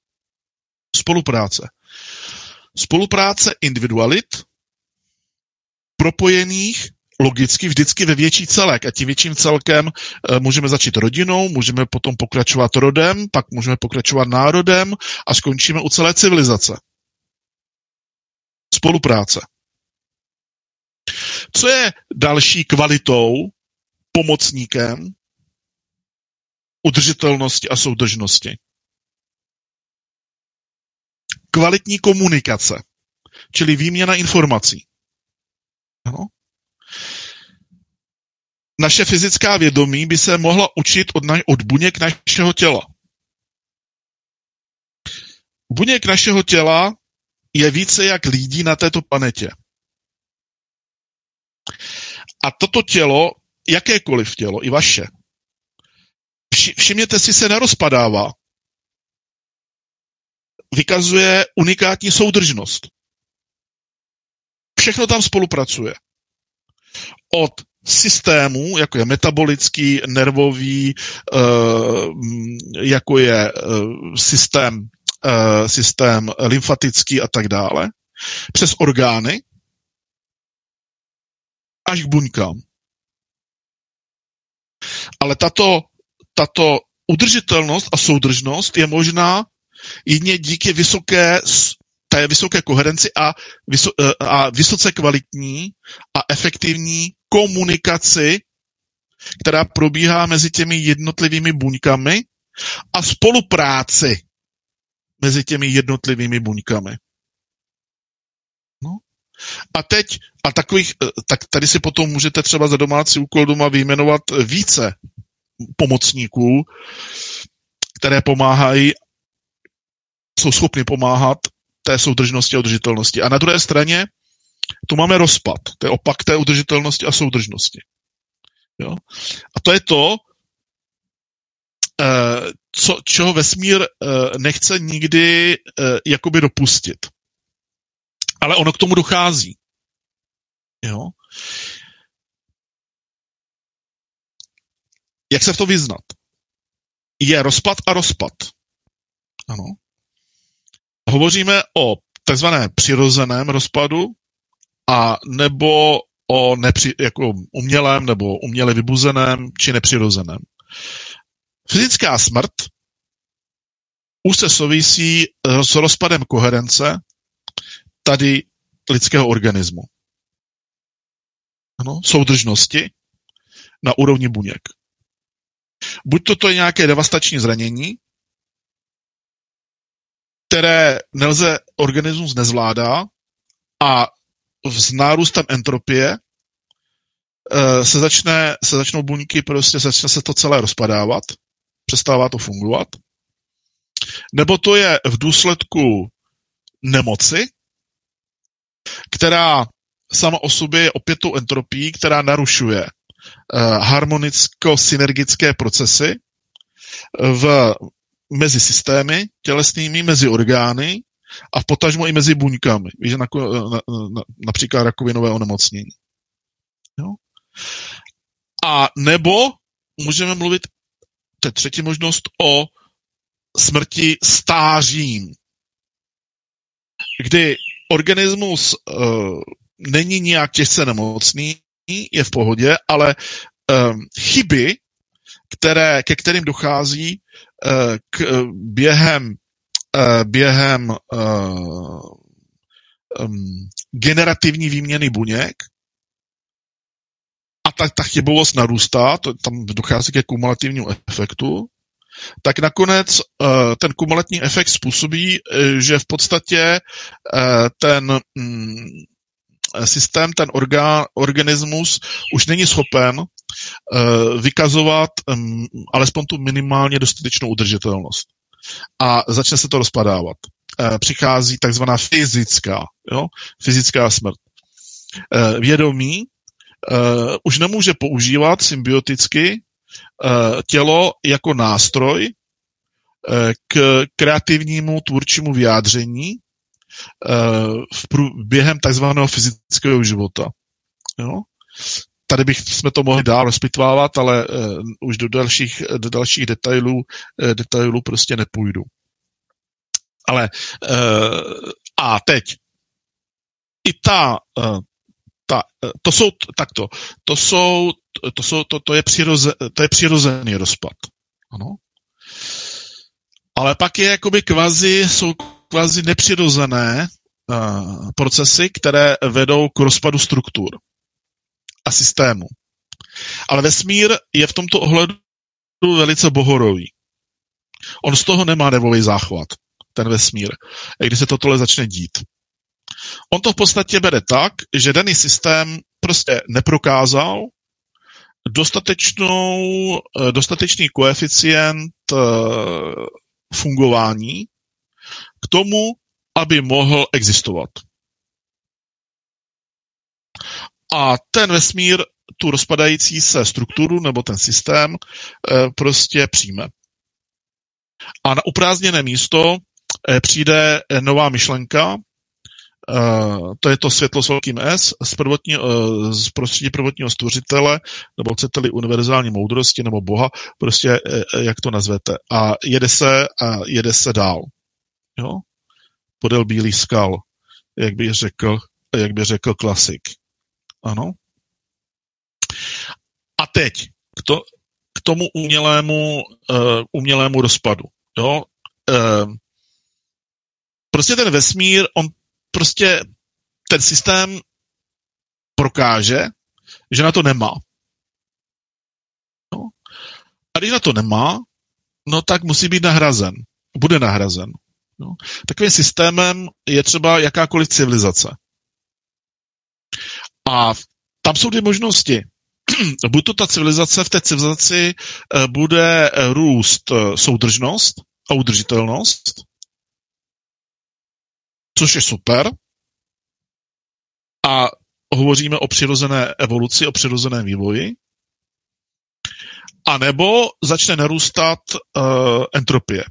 Spolupráce individualit, propojených logicky vždycky ve větší celek. A tím větším celkem můžeme začít rodinou, můžeme potom pokračovat rodem, pak můžeme pokračovat národem a skončíme u celé civilizace. Spolupráce. Co je další kvalitou, pomocníkem udržitelnosti a soudržnosti? Kvalitní komunikace, čili výměna informací. Ano. Naše fyzická vědomí by se mohla učit od buněk našeho těla. Buněk našeho těla je více jak lidí na této planetě. A toto tělo, jakékoliv tělo, i vaše, všimněte si, se nerozpadává. Vykazuje unikátní soudržnost. Všechno tam spolupracuje. Od systémů, jako je metabolický, nervový, jako je systém lymfatický a tak dále, přes orgány, až k buňkám. Ale tato udržitelnost a soudržnost je možná jedině díky té vysoké koherenci a vysoce kvalitní a efektivní komunikaci, která probíhá mezi těmi jednotlivými buňkami a spolupráci mezi těmi jednotlivými buňkami. No. Tak tady si potom můžete třeba za domácí úkol doma vyjmenovat více pomocníků, které pomáhají, jsou schopni pomáhat té soudržnosti a udržitelnosti. A na druhé straně tu máme rozpad. To je opak té udržitelnosti a soudržnosti. Jo? A to je to, čeho vesmír nechce nikdy jakoby dopustit. Ale ono k tomu dochází. Jo? Jak se v to vyznat? Je rozpad a rozpad. Ano. Hovoříme o takzvaném přirozeném rozpadu a nebo o jako umělém nebo uměle vybuzeném či nepřirozeném. Fyzická smrt už se souvisí s rozpadem koherence tady lidského organismu. Ano, soudržnosti na úrovni buněk. Buď to je nějaké devastační zranění, které organismus nezvládá a s nárůstem entropie se začnou buňky, prostě začne se to celé rozpadávat, přestává to fungovat. Nebo to je v důsledku nemoci, která sama o sobě je opět tou entropií, která narušuje harmonicko-synergické procesy mezi systémy tělesnými, mezi orgány a potažmo i mezi buňkami. Víš, například rakovinové onemocnění. Jo? A nebo můžeme mluvit, to je třetí možnost, o smrti stářím, kdy organismus není nějak těžce nemocný, je v pohodě, ale chyby, ke kterým dochází během generativní výměny buněk a ta chybovost narůstá, tam dochází ke kumulativnímu efektu, tak nakonec ten kumulativní efekt způsobí, že v podstatě ten systém, ten organismus už není schopen vykazovat alespoň tu minimálně dostatečnou udržitelnost. A začne se to rozpadávat. Přichází takzvaná fyzická smrt. Vědomí už nemůže používat symbioticky tělo jako nástroj k kreativnímu tvůrčímu vyjádření během takzvaného fyzického života. Jo? Tady jsme to mohli dál rozpitvávat, ale už do dalších detailů prostě nepůjdu. Ale a teď i to je přirozený rozpad. Ano. Ale pak je jakoby jsou kvazi nepřirozené procesy, které vedou k rozpadu struktur a systému. Ale vesmír je v tomto ohledu velice bohorový. On z toho nemá nervový záchvat, ten vesmír, když se tohle začne dít. On to v podstatě bere tak, že daný systém prostě neprokázal dostatečný koeficient fungování k tomu, aby mohl existovat. A ten vesmír tu rozpadající se strukturu nebo ten systém prostě přijme. A na uprázdněné místo přijde nová myšlenka, to je to světlo s velkým S, z prostředí prvotního stvořitele, nebo chcete-li univerzální moudrosti, nebo Boha, prostě jak to nazvete. A jede se dál. Jo? Podél bílých skal, jak by řekl klasik. Ano. A teď k tomu umělému rozpadu. Jo? Prostě ten vesmír, ten systém prokáže, že na to nemá. No. A když na to nemá, no tak musí být nahrazen. Bude nahrazen. No. Takovým systémem je třeba jakákoliv civilizace. A tam jsou dvě možnosti. Buď to ta civilizace, v té civilizaci bude růst soudržnost a udržitelnost, což je super. A hovoříme o přirozené evoluci, o přirozeném vývoji. A nebo začne narůstat entropie.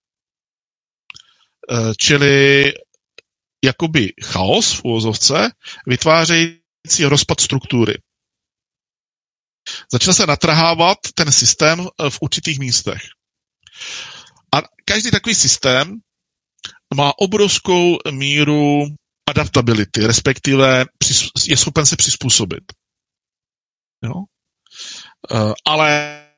Čili jakoby chaos v uvozovce, vytvářející rozpad struktury. Začne se natrhávat ten systém v určitých místech. A každý takový systém má obrovskou míru adaptability, respektive je schopen se přizpůsobit. Jo? Ale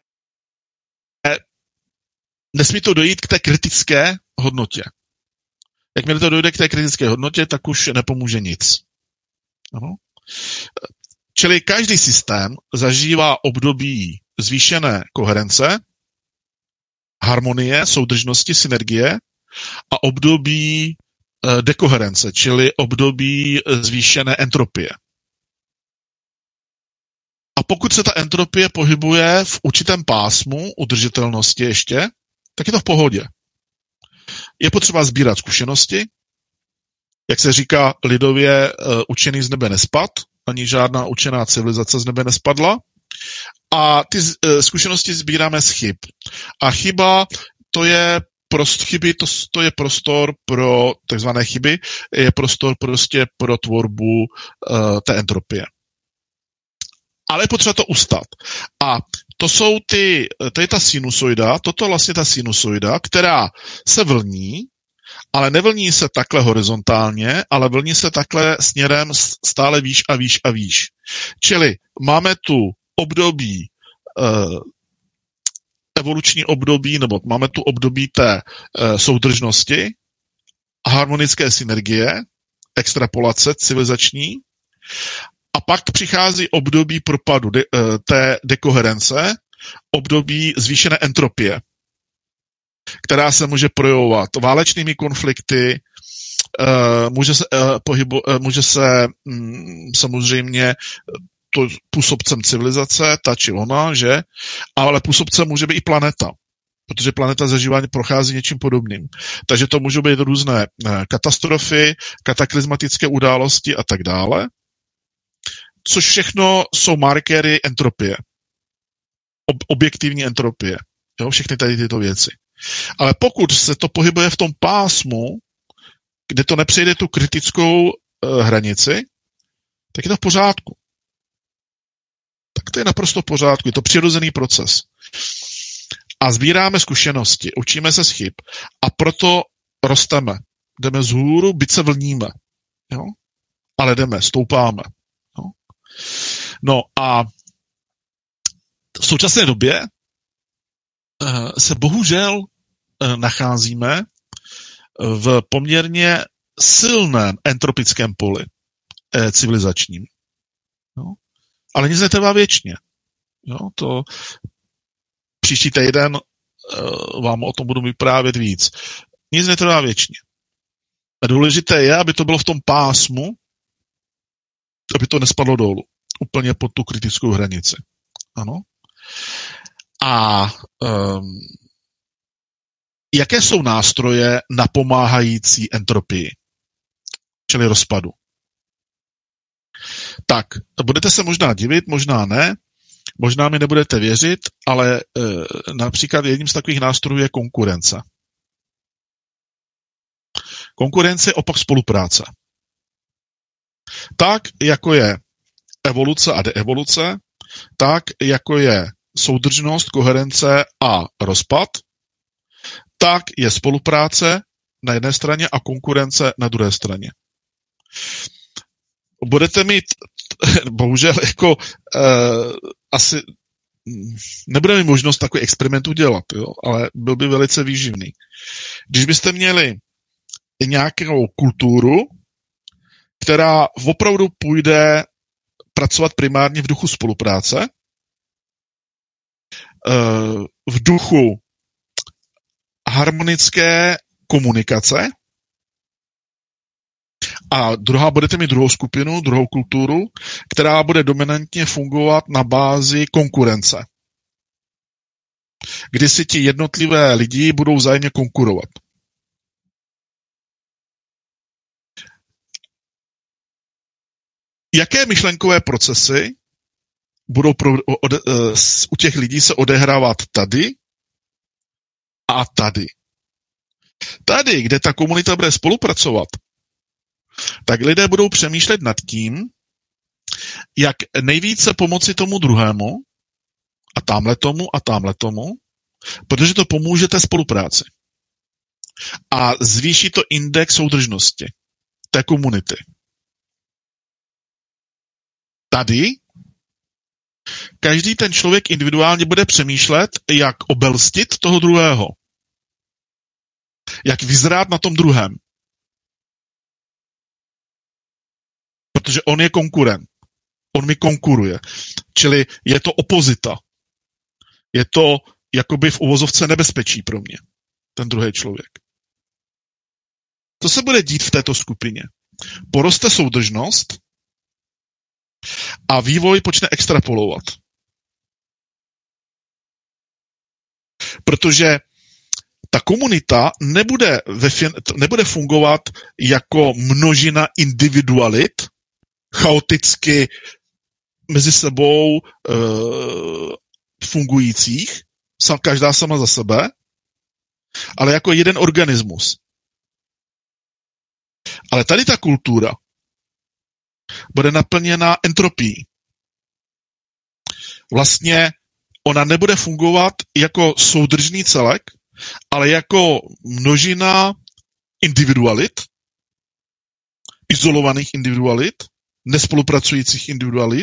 nesmí to dojít k té kritické hodnotě. Jakmile to dojde k té kritické hodnotě, tak už nepomůže nic. Jo? Čili každý systém zažívá období zvýšené koherence, harmonie, soudržnosti, synergie a období dekoherence, čili období zvýšené entropie. A pokud se ta entropie pohybuje v určitém pásmu udržitelnosti ještě, tak je to v pohodě. Je potřeba sbírat zkušenosti, jak se říká lidově, učený z nebe nespad, ani žádná učená civilizace z nebe nespadla. A ty zkušenosti sbíráme z chyb. A chyba, to je prostor pro takzvané chyby, je prostor prostě pro tvorbu té entropie. Ale je potřeba to ustát. A to je ta sinusoida, toto vlastně ta sinusoida, která se vlní, ale nevlní se takhle horizontálně, ale vlní se takhle směrem stále výš a výš a výš. Čili máme tu období, evoluční období, nebo máme tu období té soudržnosti, harmonické synergie, extrapolace civilizační, a pak přichází období propadu té dekoherence, období zvýšené entropie, která se může projevovat válečnými konflikty, může se samozřejmě to působcem civilizace, ta či ona, že? Ale působcem může být i planeta, protože planeta zažívá, prochází něčím podobným. Takže to můžou být různé katastrofy, kataklizmatické události a tak dále, což všechno jsou markéry entropie. Objektivní entropie. Jo? Všechny tady tyto věci. Ale pokud se to pohybuje v tom pásmu, kde to nepřejde tu kritickou hranici, tak je to v pořádku. Tak to je naprosto v pořádku. Je to přirozený proces. A sbíráme zkušenosti, učíme se z chyb a proto rosteme. Jdeme vzhůru, byť se vlníme. Jo? Ale jdeme, stoupáme. Jo? No a v současné době se bohužel nacházíme v poměrně silném entropickém poli civilizačním. Jo? Ale nic netrvá věčně. Jo? To příští týden vám o tom budu vyprávět víc. Nic netrvá věčně. A důležité je, aby to bylo v tom pásmu, aby to nespadlo dolů. Úplně pod tu kritickou hranici. Ano. A jaké jsou nástroje napomáhající entropii, čili rozpadu? Tak, budete se možná divit, možná ne, možná mi nebudete věřit, ale například jedním z takových nástrojů je konkurence. Konkurence je opak spolupráce. Tak, jako je evoluce a deevoluce, tak, jako je soudržnost, koherence a rozpad, tak je spolupráce na jedné straně a konkurence na druhé straně. Budete mít, bohužel, jako asi nebudeme mít možnost takový experiment udělat, jo, ale byl by velice výživný. Když byste měli nějakou kulturu, která opravdu půjde pracovat primárně v duchu spolupráce, v duchu harmonické komunikace, a budete mít druhou skupinu, druhou kulturu, která bude dominantně fungovat na bázi konkurence. Kdy si ti jednotlivé lidi budou vzájemně konkurovat. Jaké myšlenkové procesy budou u těch lidí se odehrávat tady a tady? Tady, kde ta komunita bude spolupracovat, tak lidé budou přemýšlet nad tím, jak nejvíce pomoci tomu druhému a tamhle tomu, protože to pomůže té spolupráci. A zvýší to index soudržnosti té komunity. Tady každý ten člověk individuálně bude přemýšlet, jak obelstit toho druhého. Jak vyzrát na tom druhém. Protože on je konkurent. On mi konkuruje. Čili je to opozita. Je to jakoby v uvozovce nebezpečí pro mě. Ten druhý člověk. Co se bude dít v této skupině? Poroste soudržnost a vývoj počne extrapolovat. Protože ta komunita nebude fungovat jako množina individualit, chaoticky mezi sebou fungujících, každá sama za sebe, ale jako jeden organismus. Ale tady ta kultura bude naplněna entropií. Vlastně ona nebude fungovat jako soudržný celek, ale jako množina individualit, izolovaných individualit, nespolupracujících individualit,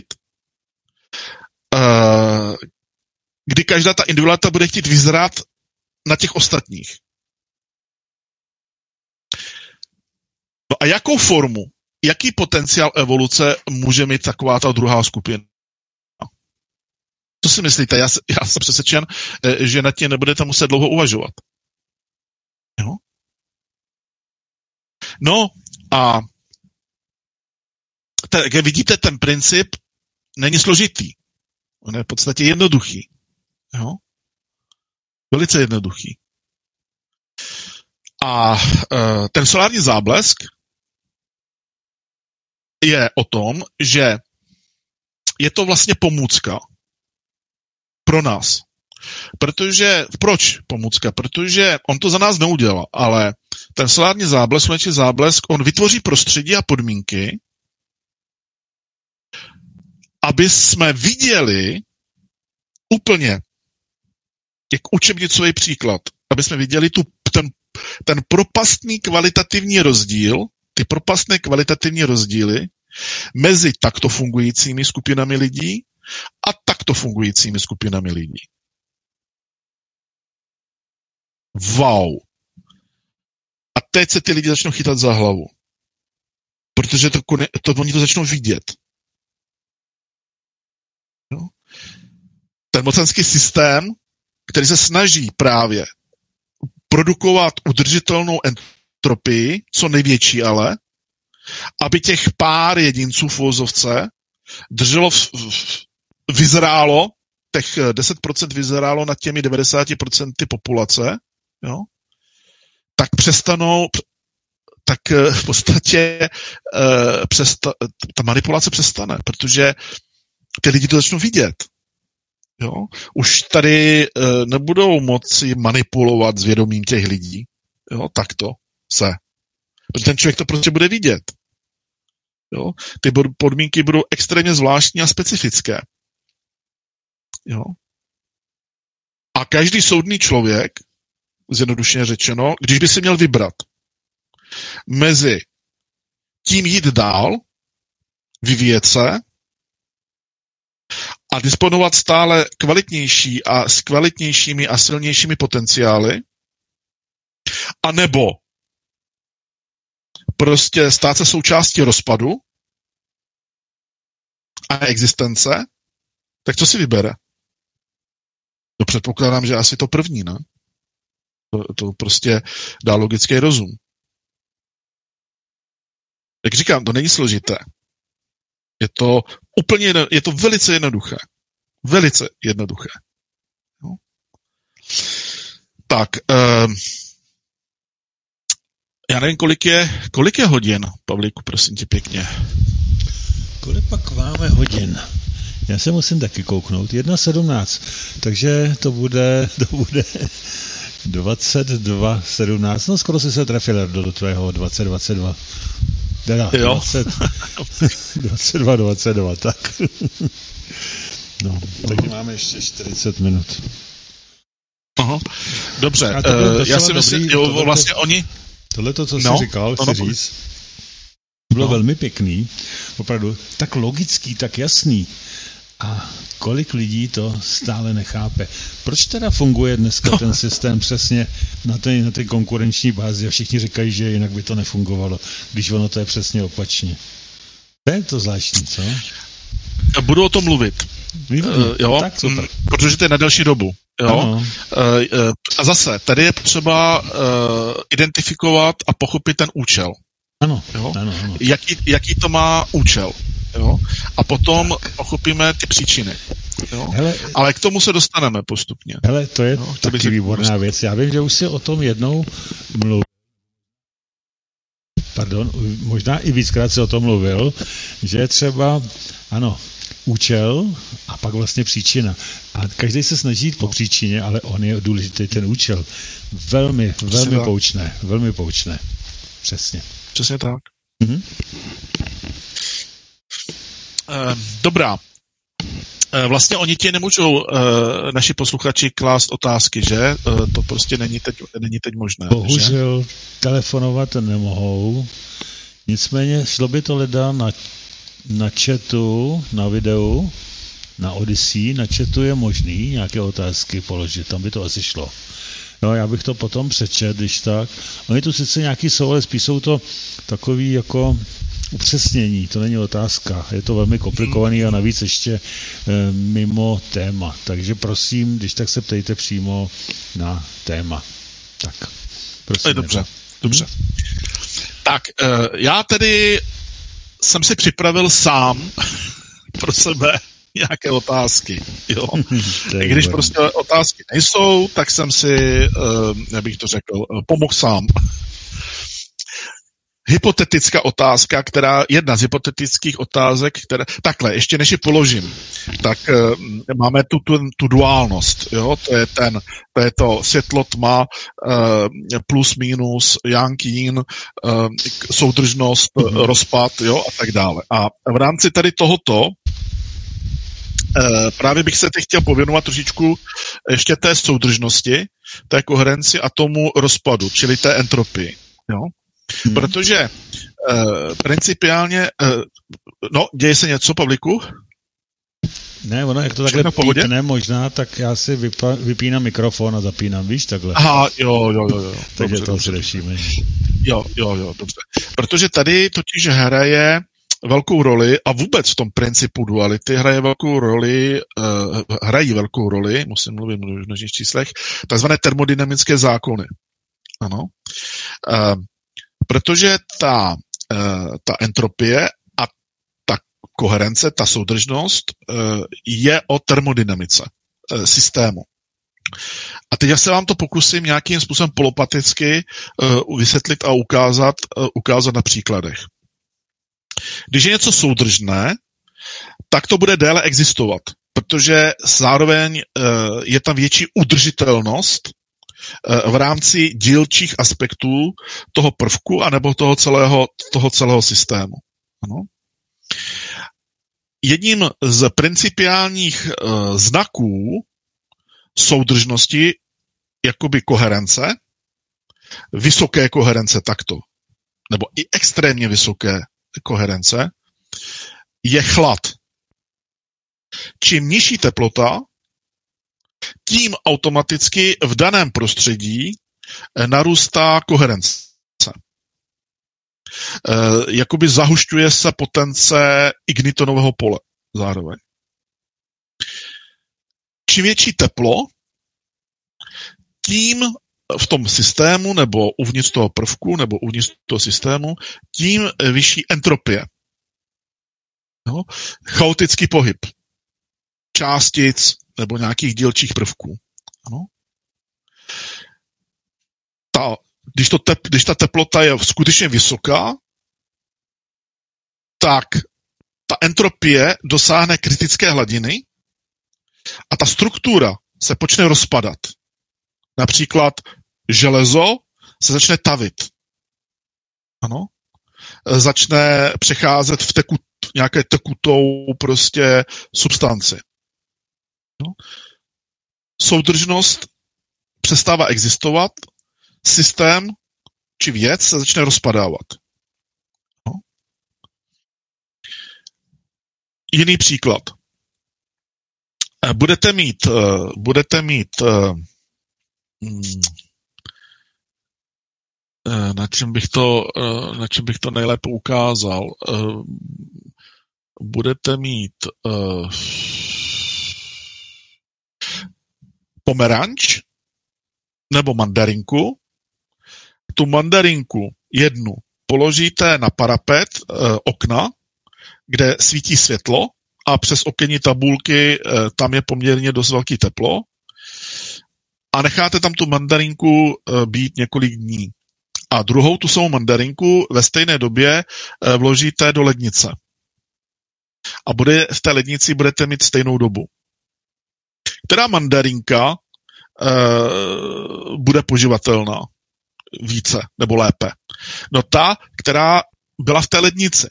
kdy každá ta individualita bude chtít vyzrát na těch ostatních. No a jakou formu, jaký potenciál evoluce může mít taková ta druhá skupina? Co si myslíte? Já jsem přesvědčen, že nad tím nebudete muset dlouho uvažovat. Jo? No a jak vidíte, ten princip není složitý. On je v podstatě jednoduchý. Jo? Velice jednoduchý. A ten solární záblesk je o tom, že je to vlastně pomůcka pro nás. Proč pomůcka? Protože on to za nás neudělá, ale ten solární záblesk, sluneční záblesk, on vytvoří prostředí a podmínky, aby jsme viděli úplně, jak učebnicový příklad, aby jsme viděli ten propastný kvalitativní rozdíl, ty propastné kvalitativní rozdíly mezi takto fungujícími skupinami lidí a takto fungujícími skupinami lidí. Wow. A teď se ty lidi začnou chytat za hlavu. Protože oni to začnou vidět. No. Ten mocenský systém, který se snaží právě produkovat udržitelnou entropii, co největší ale, aby těch pár jedinců v uvozovce vyzrálo, těch 10% vyzrálo nad těmi 90% populace, jo? Tak v podstatě ta manipulace přestane, protože ty lidi to začnou vidět. Jo? Už tady nebudou moci manipulovat s vědomím těch lidí. Jo? Takto se. Protože ten člověk to prostě bude vidět. Jo? Ty podmínky budou extrémně zvláštní a specifické. Jo? A každý soudný člověk, zjednodušeně řečeno, když by si měl vybrat mezi tím jít dál, vyvíjet se a disponovat stále kvalitnější a s kvalitnějšími a silnějšími potenciály, anebo prostě stát se součástí rozpadu a existence, tak co si vybere? To předpokládám, že asi to první, ne? To prostě dá logický rozum. Jak říkám, to není složité. Je to velice jednoduché. Velice jednoduché. No. Tak, já nevím, kolik je hodin, Pavlíku, prosím tě pěkně. Kolik pak máme hodin? Já se musím taky kouknout. 1:17, takže to bude 22:17. No skoro si se trefil do tvého 20:22. Teda 22:22, tak. No, takže máme ještě 40 minut. Aha. Dobře, já si myslím, vlastně oni... Tohleto, co jsi říkal, chci říct, bylo velmi pěkný, opravdu tak logický, tak jasný. A kolik lidí to stále nechápe. Proč teda funguje dneska ten systém přesně na té konkurenční bázi a všichni říkají, že jinak by to nefungovalo, když ono to je přesně opačně. To je to zvláštní, co? Budu o tom mluvit. Jo? Tak super. Protože to je na delší dobu. Jo? A zase, tady je potřeba identifikovat a pochopit ten účel. Ano. Jo? Ano. Jaký to má účel. Jo? A potom pochopíme ty příčiny. Jo? Hele, ale k tomu se dostaneme postupně. Hele, to je taky výborná věc. Já vím, že už si o tom jednou mluvil. Pardon, možná i víckrát si o tom mluvil, že je třeba, ano, účel a pak vlastně příčina. A každý se snaží jít po příčině, ale on je důležitý ten účel. Velmi poučné. Přesně. Přesně tak. Dobrá. Vlastně oni ti nemůžou naši posluchači klást otázky, že? To prostě není teď možné. Bohužel že? Telefonovat nemohou. Nicméně šlo by to leda na chatu, na videu, na Odyssey, na chatu je možný nějaké otázky položit, tam by to asi šlo. No, já bych to potom přečet, když tak. Oni tu sice nějaký jsou, ale spíš jsou to takový jako upřesnění, to není otázka. Je to velmi komplikovaný a navíc ještě mimo téma. Takže prosím, když tak se ptejte přímo na téma. Tak, prosím. Dobře. Tak, já tedy jsem si připravil sám pro sebe nějaké otázky. Jo. Když prostě otázky nejsou, tak jsem si, jak bych to řekl, pomohl sám. Hypotetická otázka, jedna z hypotetických otázek, takhle, ještě než ji položím, tak máme tu duálnost, jo, to je to světlo, tma, plus, minus, yang, yin, soudržnost, rozpad, jo, a tak dále. A v rámci tady tohoto právě bych se teď chtěl pověnovat trošičku ještě té soudržnosti, té koherenci a tomu rozpadu, čili té entropii, jo. Protože principiálně, děje se něco, Pavlíku? Ne, ono, jak to takhle pítne možná, tak já si vypínám mikrofon a zapínám, víš, takhle. Aha, jo. Takže to si řešíme. Jo, dobře. Protože tady totiž hraje velkou roli a vůbec v tom principu duality hrají velkou roli, musím mluvit v množných číslech, takzvané termodynamické zákony. Ano. Protože ta entropie a ta koherence, ta soudržnost je o termodynamice systému. A teď já se vám to pokusím nějakým způsobem polopaticky vysvětlit a ukázat na příkladech. Když je něco soudržné, tak to bude déle existovat, protože zároveň je tam větší udržitelnost v rámci dílčích aspektů toho prvku anebo toho celého systému. Ano. Jedním z principiálních znaků soudržnosti jakoby koherence, vysoké koherence takto, nebo i extrémně vysoké koherence, je chlad. Čím nižší teplota, tím automaticky v daném prostředí narůstá koherence. Jakoby zahušťuje se potence ignitonového pole zároveň. Čím větší teplo, tím v tom systému nebo uvnitř toho prvku nebo uvnitř toho systému, tím vyšší entropie. No? Chaotický pohyb částic nebo nějakých dílčích prvků. Ano? Když ta teplota je skutečně vysoká, tak ta entropie dosáhne kritické hladiny a ta struktura se počne rozpadat. Například železo se začne tavit. Ano? Začne přecházet v nějaké tekutou prostě substanci. No. Soudržnost přestává existovat, systém či věc se začne rozpadávat. No. Jiný příklad. Budete mít na čem bych to nejlépe ukázal. Budete mít pomeranč nebo mandarinku. Tu mandarinku jednu položíte na parapet okna, kde svítí světlo a přes okenní tabulky tam je poměrně dost velký teplo a necháte tam tu mandarinku být několik dní. A druhou tu samou mandarinku ve stejné době vložíte do lednice. A v té lednici budete mít stejnou dobu. Která mandarinka bude poživatelná více nebo lépe? No ta, která byla v té lednici.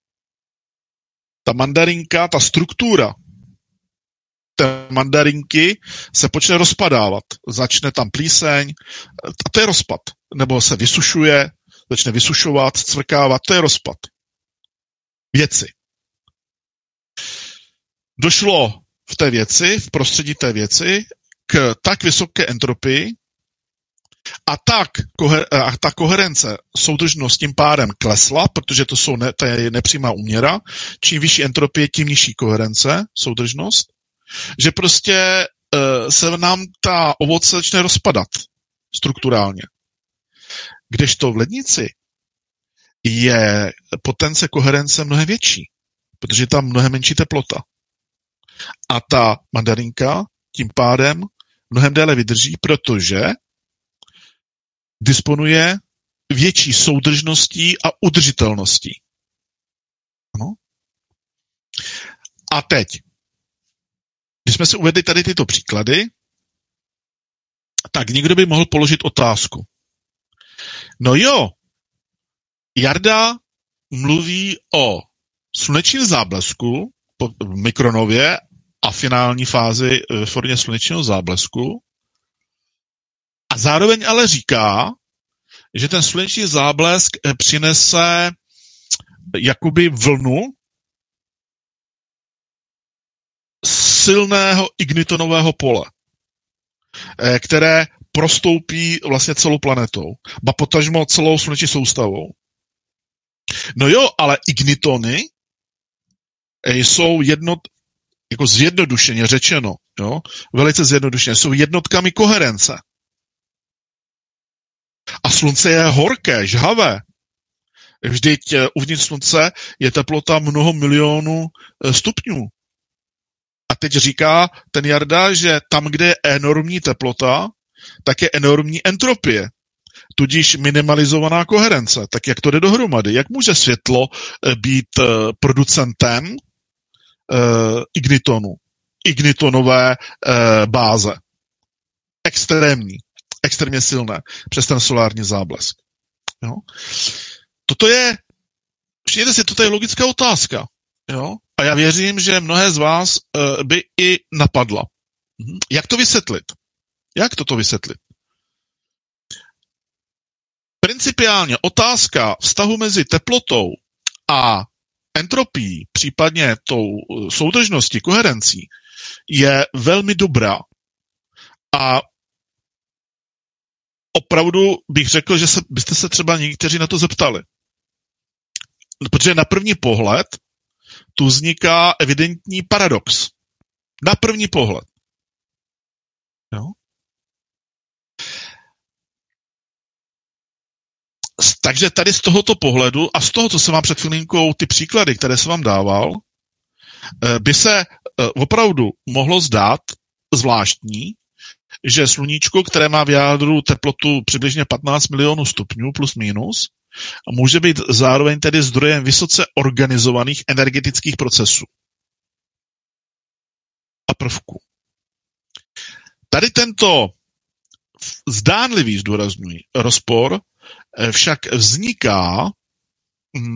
Ta mandarinka, ta struktura té mandarinky se počne rozpadávat. Začne tam plíseň a to je rozpad. Nebo se vysušuje, začne vysušovat, cvrkávat, to je rozpad. Věci. Došlo v té věci, v prostředí té věci, k tak vysoké entropii a ta koherence, soudržnost tím pádem klesla, protože to je nepřímá úměra. Čím vyšší entropie, tím nižší koherence, soudržnost, že prostě se nám ta ovoce začne rozpadat strukturálně. Kdežto v lednici je potence koherence mnohem větší, protože je tam mnohem menší teplota. A ta mandarinka tím pádem mnohem déle vydrží, protože disponuje větší soudržností a udržitelností. Ano. A teď, když jsme si uvedli tady tyto příklady, tak někdo by mohl položit otázku. No jo, Jarda mluví o slunečním záblesku v mikronově a finální fázi v formě slunečního záblesku a zároveň ale říká, že ten sluneční záblesk přinese jakoby vlnu silného ignitonového pole, které prostoupí vlastně celou planetou, ba potažmo celou sluneční soustavou. No jo, ale ignitony jsou jako zjednodušeně řečeno, jo, velice zjednodušeně, jsou jednotkami koherence. A slunce je horké, žhavé. Vždyť uvnitř slunce je teplota mnoho milionů stupňů. A teď říká ten Jarda, že tam, kde je enormní teplota, tak je enormní entropie. Tudíž minimalizovaná koherence. Tak jak to jde dohromady? Jak může světlo být producentem ignitonu? Ignitonové báze. Extrémně silné přes ten solární záblesk. Jo? Toto je logická otázka. Jo? A já věřím, že mnohé z vás by i napadla. Jak to vysvětlit? Jak toto vysvětlit? Principiálně otázka vztahu mezi teplotou a entropií, případně tou soudržností, koherencí, je velmi dobrá. A opravdu bych řekl, že byste se třeba někteří na to zeptali. Protože na první pohled tu vzniká evidentní paradox. Na první pohled. Jo? Takže tady z tohoto pohledu a z toho, co jsem vám před chvilinkou, ty příklady, které jsem vám dával, by se opravdu mohlo zdát zvláštní, že sluníčko, které má v jádru teplotu přibližně 15 milionů stupňů plus minus, může být zároveň tedy zdrojem vysoce organizovaných energetických procesů a prvků. Tady tento zdánlivý, zdůrazňuji, rozpor však vzniká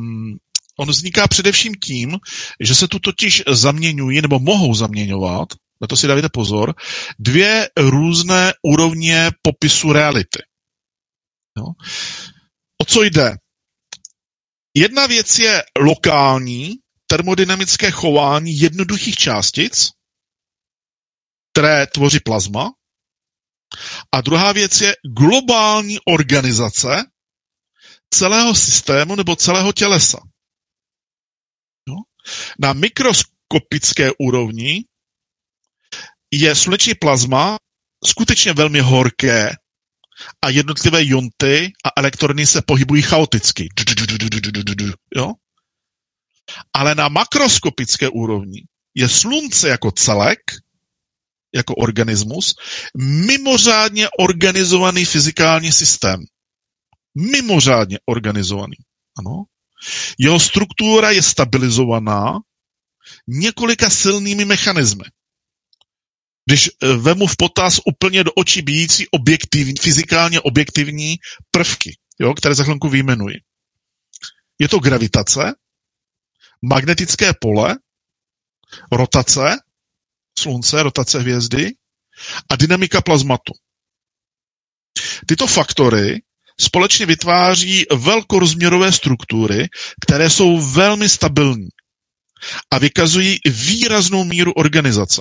především tím, že se tu totiž zaměňují nebo mohou zaměňovat na to si dávajte pozor, dvě různé úrovně popisu reality. Jo? O co jde? Jedna věc je lokální termodynamické chování jednoduchých částic, které tvoří plazma, a druhá věc je globální organizace celého systému nebo celého tělesa. Jo? Na mikroskopické úrovni je sluneční plazma skutečně velmi horké a jednotlivé ionty a elektrony se pohybují chaoticky. Jo? Ale na makroskopické úrovni je slunce jako celek, jako organismus, mimořádně organizovaný fyzikální systém. Mimořádně organizovaný. Ano. Jeho struktura je stabilizovaná několika silnými mechanismy. Když vemu v potaz úplně do očí bijící fyzikálně objektivní prvky, jo, které za chvilku vyjmenuji. Je to gravitace, magnetické pole, rotace slunce, rotace hvězdy a dynamika plazmatu. Tyto faktory společně vytváří velkorozměrové struktury, které jsou velmi stabilní a vykazují výraznou míru organizace.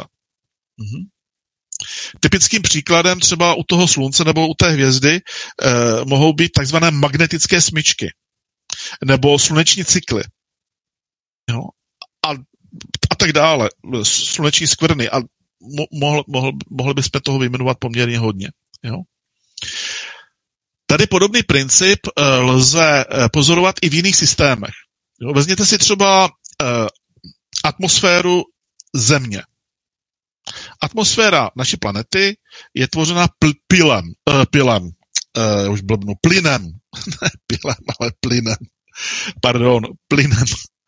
Typickým příkladem třeba u toho slunce nebo u té hvězdy mohou být takzvané magnetické smyčky nebo sluneční cykly. Jo? A tak dále. Sluneční skvrny. A mohli bychom toho vyjmenovat poměrně hodně. Jo? Tady podobný princip lze pozorovat i v jiných systémech. Jo? Vezměte si třeba atmosféru Země. Atmosféra naší planety je tvořena plynem. Ne pilem, ale plynem. Pardon, plynem.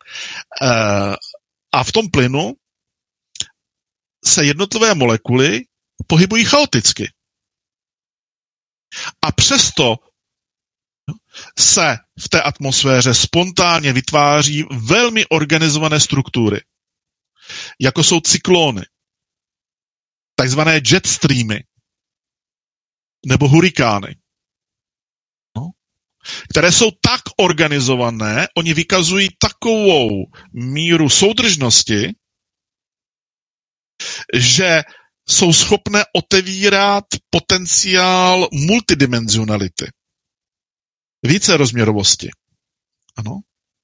A v tom plynu se jednotlivé molekuly pohybují chaoticky. A přesto se v té atmosféře spontánně vytváří velmi organizované struktury, jako jsou cyklóny, takzvané jet streamy nebo hurikány, které jsou tak organizované, oni vykazují takovou míru soudržnosti, že jsou schopné otevírat potenciál multidimenzionality. Více rozměrovosti. Ano.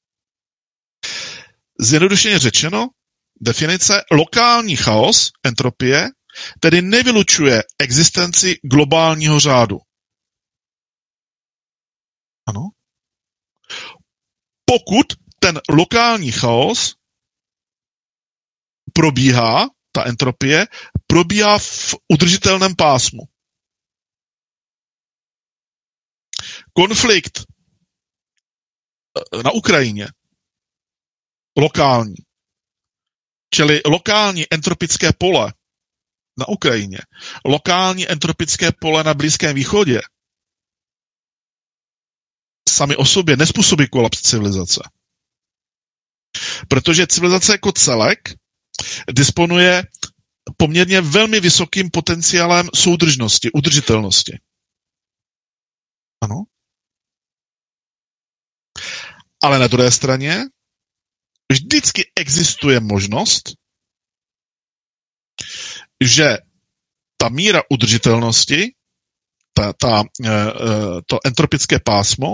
Zjednodušeně řečeno, definice lokální chaos, entropie, tedy nevylučuje existenci globálního řádu. Ano. Pokud ten lokální chaos probíhá, ta entropie, probíhá v udržitelném pásmu. Konflikt na Ukrajině, lokální, čili lokální entropické pole na Ukrajině, lokální entropické pole na Blízkém východě, sami o sobě nespůsobí kolaps civilizace. Protože civilizace jako celek disponuje poměrně velmi vysokým potenciálem soudržnosti, udržitelnosti. Ano. Ale na druhé straně vždycky existuje možnost, že ta míra udržitelnosti, to entropické pásmo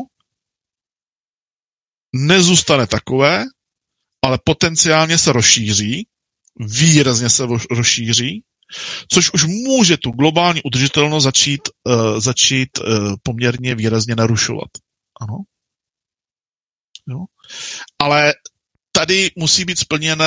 nezůstane takové, ale potenciálně se rozšíří, výrazně se rozšíří, což už může tu globální udržitelnost začít poměrně výrazně narušovat. Ano. Jo. Ale tady musí být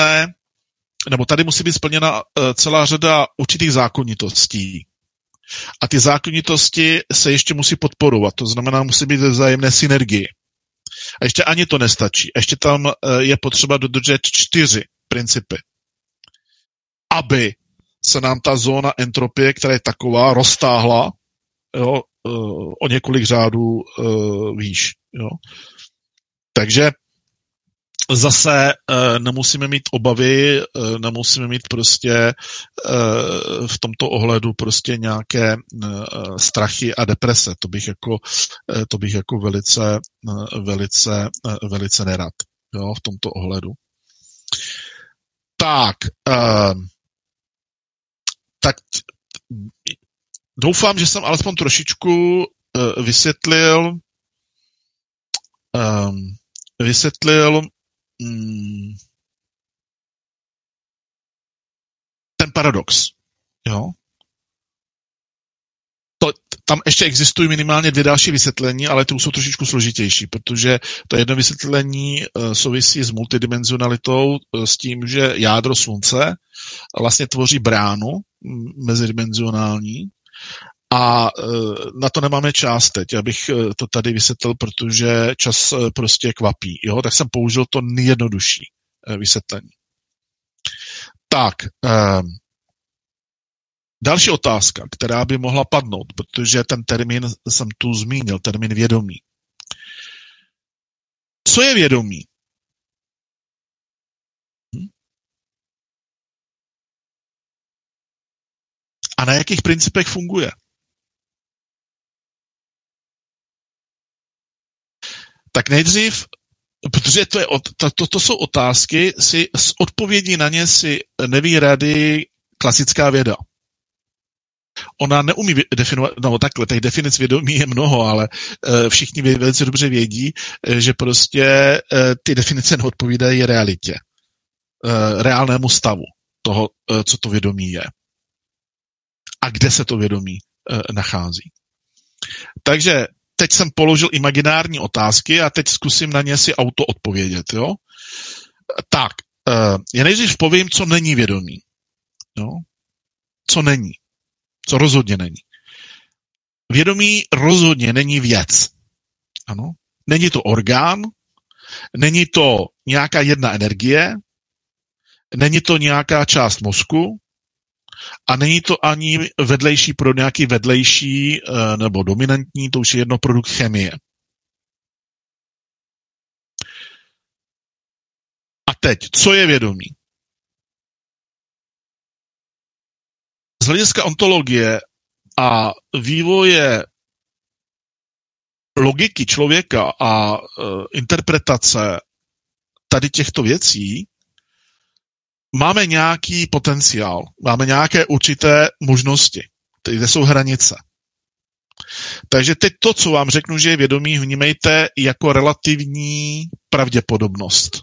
splněna celá řada určitých zákonitostí. A ty zákonitosti se ještě musí podporovat, to znamená, musí být vzájemné synergie. A ještě ani to nestačí. Ještě tam je potřeba dodržet 4 principy. Aby se nám ta zóna entropie, která je taková, roztáhla, jo, o několik řádů výš. Jo. Takže zase nemusíme mít obavy, nemusíme mít prostě v tomto ohledu prostě nějaké strachy a deprese. To bych jako velice nerad, jo, v tomto ohledu. Tak doufám, že jsem alespoň trošičku vysvětlil ten paradox. Jo? Tam ještě existují minimálně 2 další vysvětlení, ale ty jsou trošičku složitější, protože to jedno vysvětlení souvisí s multidimenzionalitou, s tím, že jádro slunce vlastně tvoří bránu mezidimenzionální a na to nemáme čas teď, abych to tady vysvětlil, protože čas prostě kvapí. Jo? Tak jsem použil to nejjednodušší vysvětlení. Tak, další otázka, která by mohla padnout, protože ten termín jsem tu zmínil, termín vědomí. Co je vědomí? A na jakých principech funguje? Tak nejdřív, protože to jsou otázky, s odpovědí na ně si neví rady klasická věda. Ona neumí definovat, no takhle, těch definic vědomí je mnoho, ale všichni velice dobře vědí, že prostě ty definice neodpovídají realitě, reálnému stavu toho, co to vědomí je. A kde se to vědomí nachází. Takže teď jsem položil imaginární otázky a teď zkusím na ně si auto odpovědět. Jo? Tak, já nejdřív povím, co není vědomí. Jo? Co není. Co rozhodně není. Vědomí rozhodně není věc. Ano? Není to orgán, není to nějaká jedna energie, není to nějaká část mozku a není to ani vedlejší pro nějaký vedlejší nebo dominantní, to už je jedno produkt chemie. A teď, co je vědomí? Z hlediska ontologie a vývoje logiky člověka a interpretace tady těchto věcí máme nějaký potenciál, máme nějaké určité možnosti, kde jsou hranice. Takže teď to, co vám řeknu, že je vědomí, vnímejte jako relativní pravděpodobnost,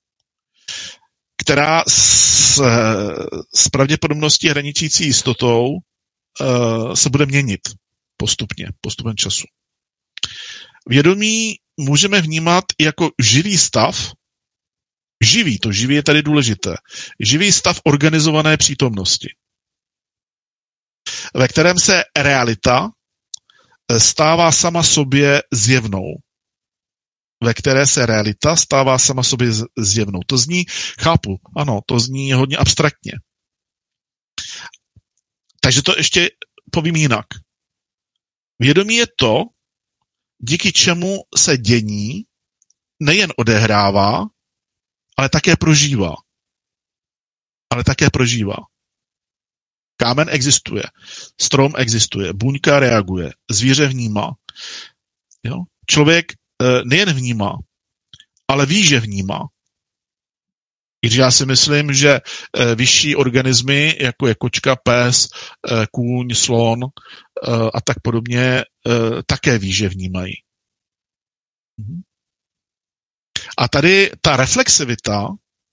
která s pravděpodobností hraničící jistotou se bude měnit postupem času. Vědomí můžeme vnímat jako živý stav, živý je tady důležité, živý stav organizované přítomnosti, ve kterém se realita stává sama sobě zjevnou. Ve které se realita stává sama sobě zjevnou. To zní, chápu, ano, to zní hodně abstraktně. Takže to ještě povím jinak. Vědomí je to, díky čemu se dění nejen odehrává, ale také prožívá. Kámen existuje, strom existuje, buňka reaguje, zvíře vnímá. Jo? Člověk nejen vnímá, ale ví, že vnímá. Když já si myslím, že vyšší organismy, jako je kočka, pes, kůň, slon a tak podobně, také ví, že vnímají. A tady ta reflexivita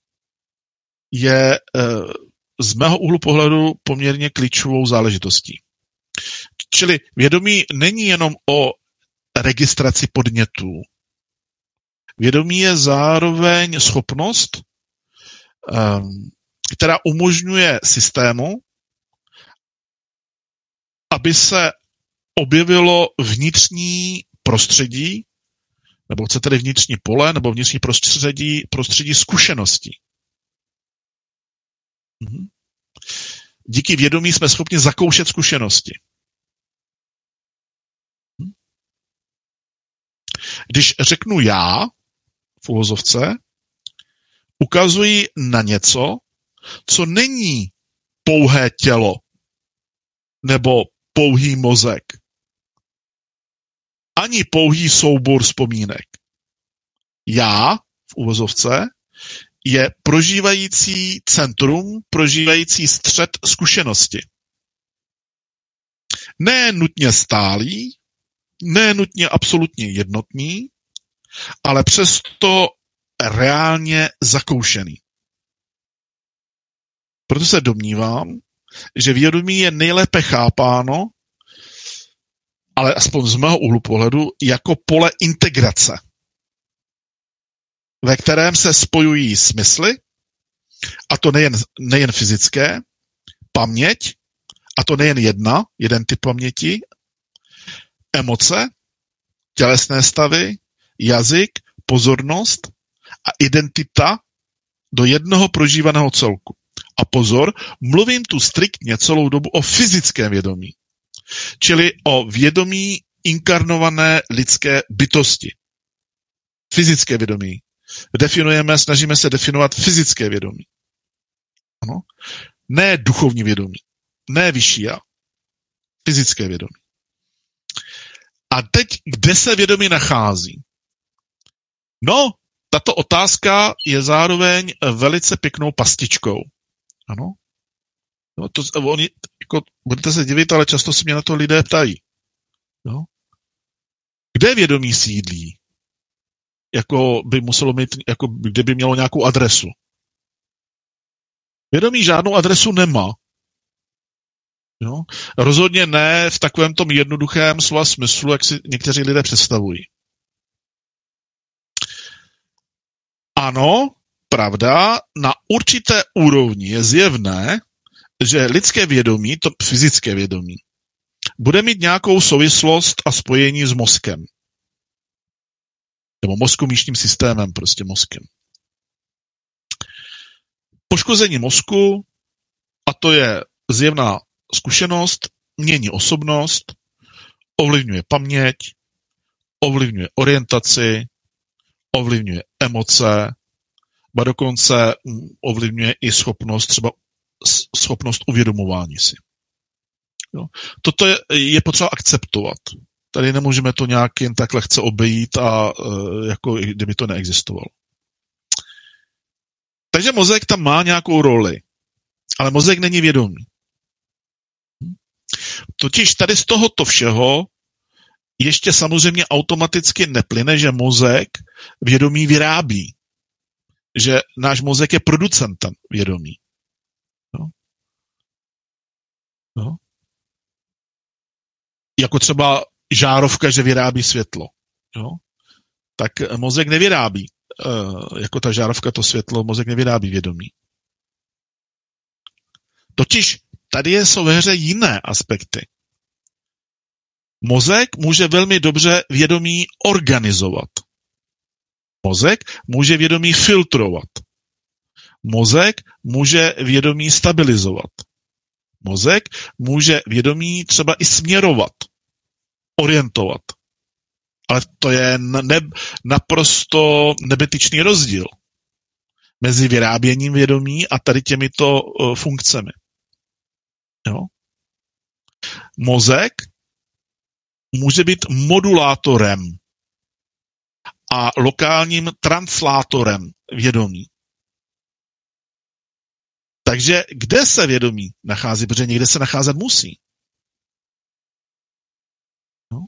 je z mého úhlu pohledu poměrně klíčovou záležitostí. Čili vědomí není jenom o registraci podnětů. Vědomí je zároveň schopnost, která umožňuje systému, aby se objevilo vnitřní prostředí, nebo chce tedy vnitřní pole, nebo vnitřní prostředí zkušeností. Díky vědomí jsme schopni zakoušet zkušenosti. Když řeknu já, v uvozovce, ukazují na něco, co není pouhé tělo nebo pouhý mozek, ani pouhý soubor vzpomínek. Já, v uvozovce, je prožívající centrum, prožívající střed zkušenosti. Ne nutně stálý, ne nutně absolutně jednotný, ale přesto reálně zakoušený. Proto se domnívám, že vědomí je nejlépe chápáno, ale aspoň z mého úhlu pohledu, jako pole integrace, ve kterém se spojují smysly, a to nejen fyzické, paměť, a to nejen jeden typ paměti, emoce, tělesné stavy, jazyk, pozornost a identita do jednoho prožívaného celku. A pozor, mluvím tu striktně celou dobu o fyzickém vědomí, čili o vědomí inkarnované lidské bytosti. Fyzické vědomí. Snažíme se definovat fyzické vědomí. Ano? Ne duchovní vědomí, ne vyšší já. Fyzické vědomí. A teď, kde se vědomí nachází? No, tato otázka je zároveň velice pěknou pastičkou. Ano? No, budete se divit, ale často se mě na to lidé ptají. No? Kde vědomí sídlí? Jako by muselo mít, jako kdyby mělo nějakou adresu. Vědomí žádnou adresu nemá. Jo? Rozhodně ne v takovém tom jednoduchém slova smyslu, jak si někteří lidé představují. Ano, pravda, na určité úrovni je zjevné, že lidské vědomí, to fyzické vědomí, bude mít nějakou souvislost a spojení s mozkem. Nebo mozkomíšním systémem, prostě mozkem. Poškození mozku, a to je zjevná zkušenost, mění osobnost, ovlivňuje paměť, ovlivňuje orientaci, ovlivňuje emoce, ba dokonce ovlivňuje i schopnost uvědomování si. Jo. Toto je potřeba akceptovat. Tady nemůžeme to nějak jen tak lehce obejít a jako kdyby to neexistovalo. Takže mozek tam má nějakou roli, ale mozek není vědomý. Totiž tady z tohoto všeho ještě samozřejmě automaticky neplyne, že mozek vědomí vyrábí. Že náš mozek je producentem vědomí. No. No. Jako třeba žárovka, že vyrábí světlo. Jo? Tak mozek nevyrábí, jako ta žárovka to světlo, mozek nevyrábí vědomí. Totiž tady jsou ve hře jiné aspekty. Mozek může velmi dobře vědomí organizovat. Mozek může vědomí filtrovat. Mozek může vědomí stabilizovat. Mozek může vědomí třeba i směrovat, orientovat. Ale to je naprosto nebetyčný rozdíl mezi vyráběním vědomí a tady těmito funkcemi. Jo? Mozek může být modulátorem a lokálním translátorem vědomí. Takže kde se vědomí nachází? Protože někde se nacházet musí. No.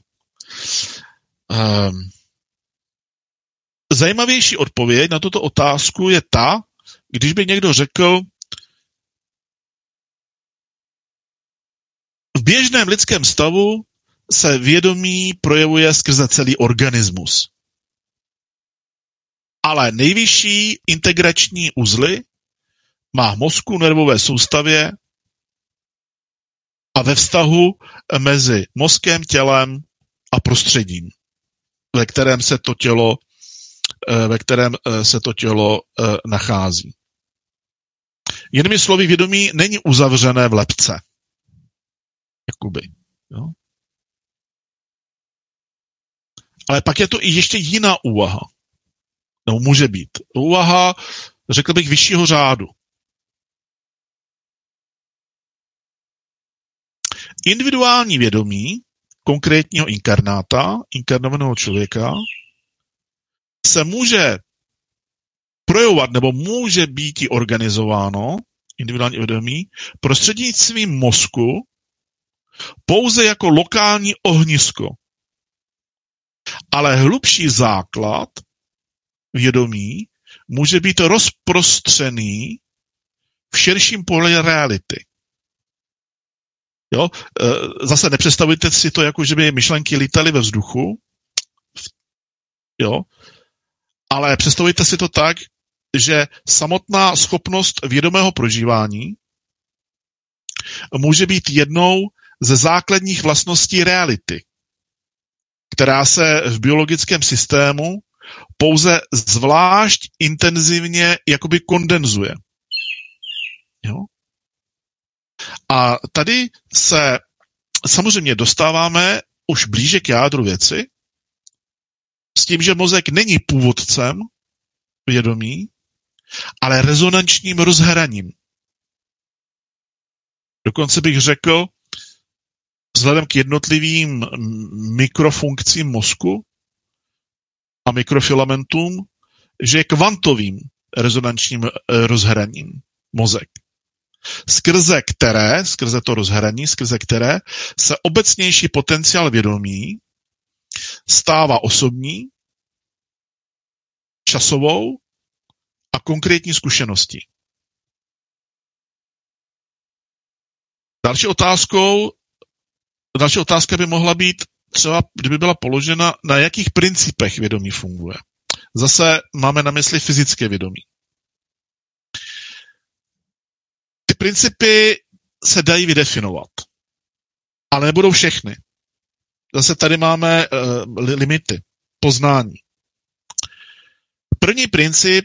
Zajímavější odpověď na tuto otázku je ta, když by někdo řekl, v běžném lidském stavu se vědomí projevuje skrze celý organismus. Ale nejvyšší integrační uzly má v mozku, nervové soustavě a ve vztahu mezi mozkem, tělem a prostředím, ve kterém se to tělo nachází. Jinými slovy, vědomí není uzavřené v lebce. Jakoby. Jo? Ale pak je to i ještě jiná úvaha. No, může být. Úvaha řekl bych, vyššího řádu. Individuální vědomí konkrétního inkarnáta, inkarnovaného člověka, se může projevovat nebo může být i organizováno, individuální vědomí, prostřednictvím mozku pouze jako lokální ohnisko. Ale hlubší základ vědomí může být rozprostřený v širším poli reality. Jo? Zase nepředstavujte si to, jako že by myšlenky lítaly ve vzduchu, jo? Ale představujte si to tak, že samotná schopnost vědomého prožívání může být jednou ze základních vlastností reality, která se v biologickém systému pouze zvlášť intenzivně jakoby kondenzuje. Jo? A tady se samozřejmě dostáváme už blíže k jádru věci, s tím, že mozek není původcem vědomí, ale rezonančním rozhraním. Dokonce bych řekl, vzhledem k jednotlivým mikrofunkcím mozku a mikrofilamentům, že je kvantovým rezonančním rozhraním mozek. Skrze to rozhraní, skrze které se obecnější potenciál vědomí stává osobní, časovou a konkrétní zkušeností. Další otázka by mohla být třeba, kdyby byla položena, na jakých principech vědomí funguje. Zase máme na mysli fyzické vědomí. Ty principy se dají vydefinovat, ale nebudou všechny. Zase tady máme limity, poznání. Prvním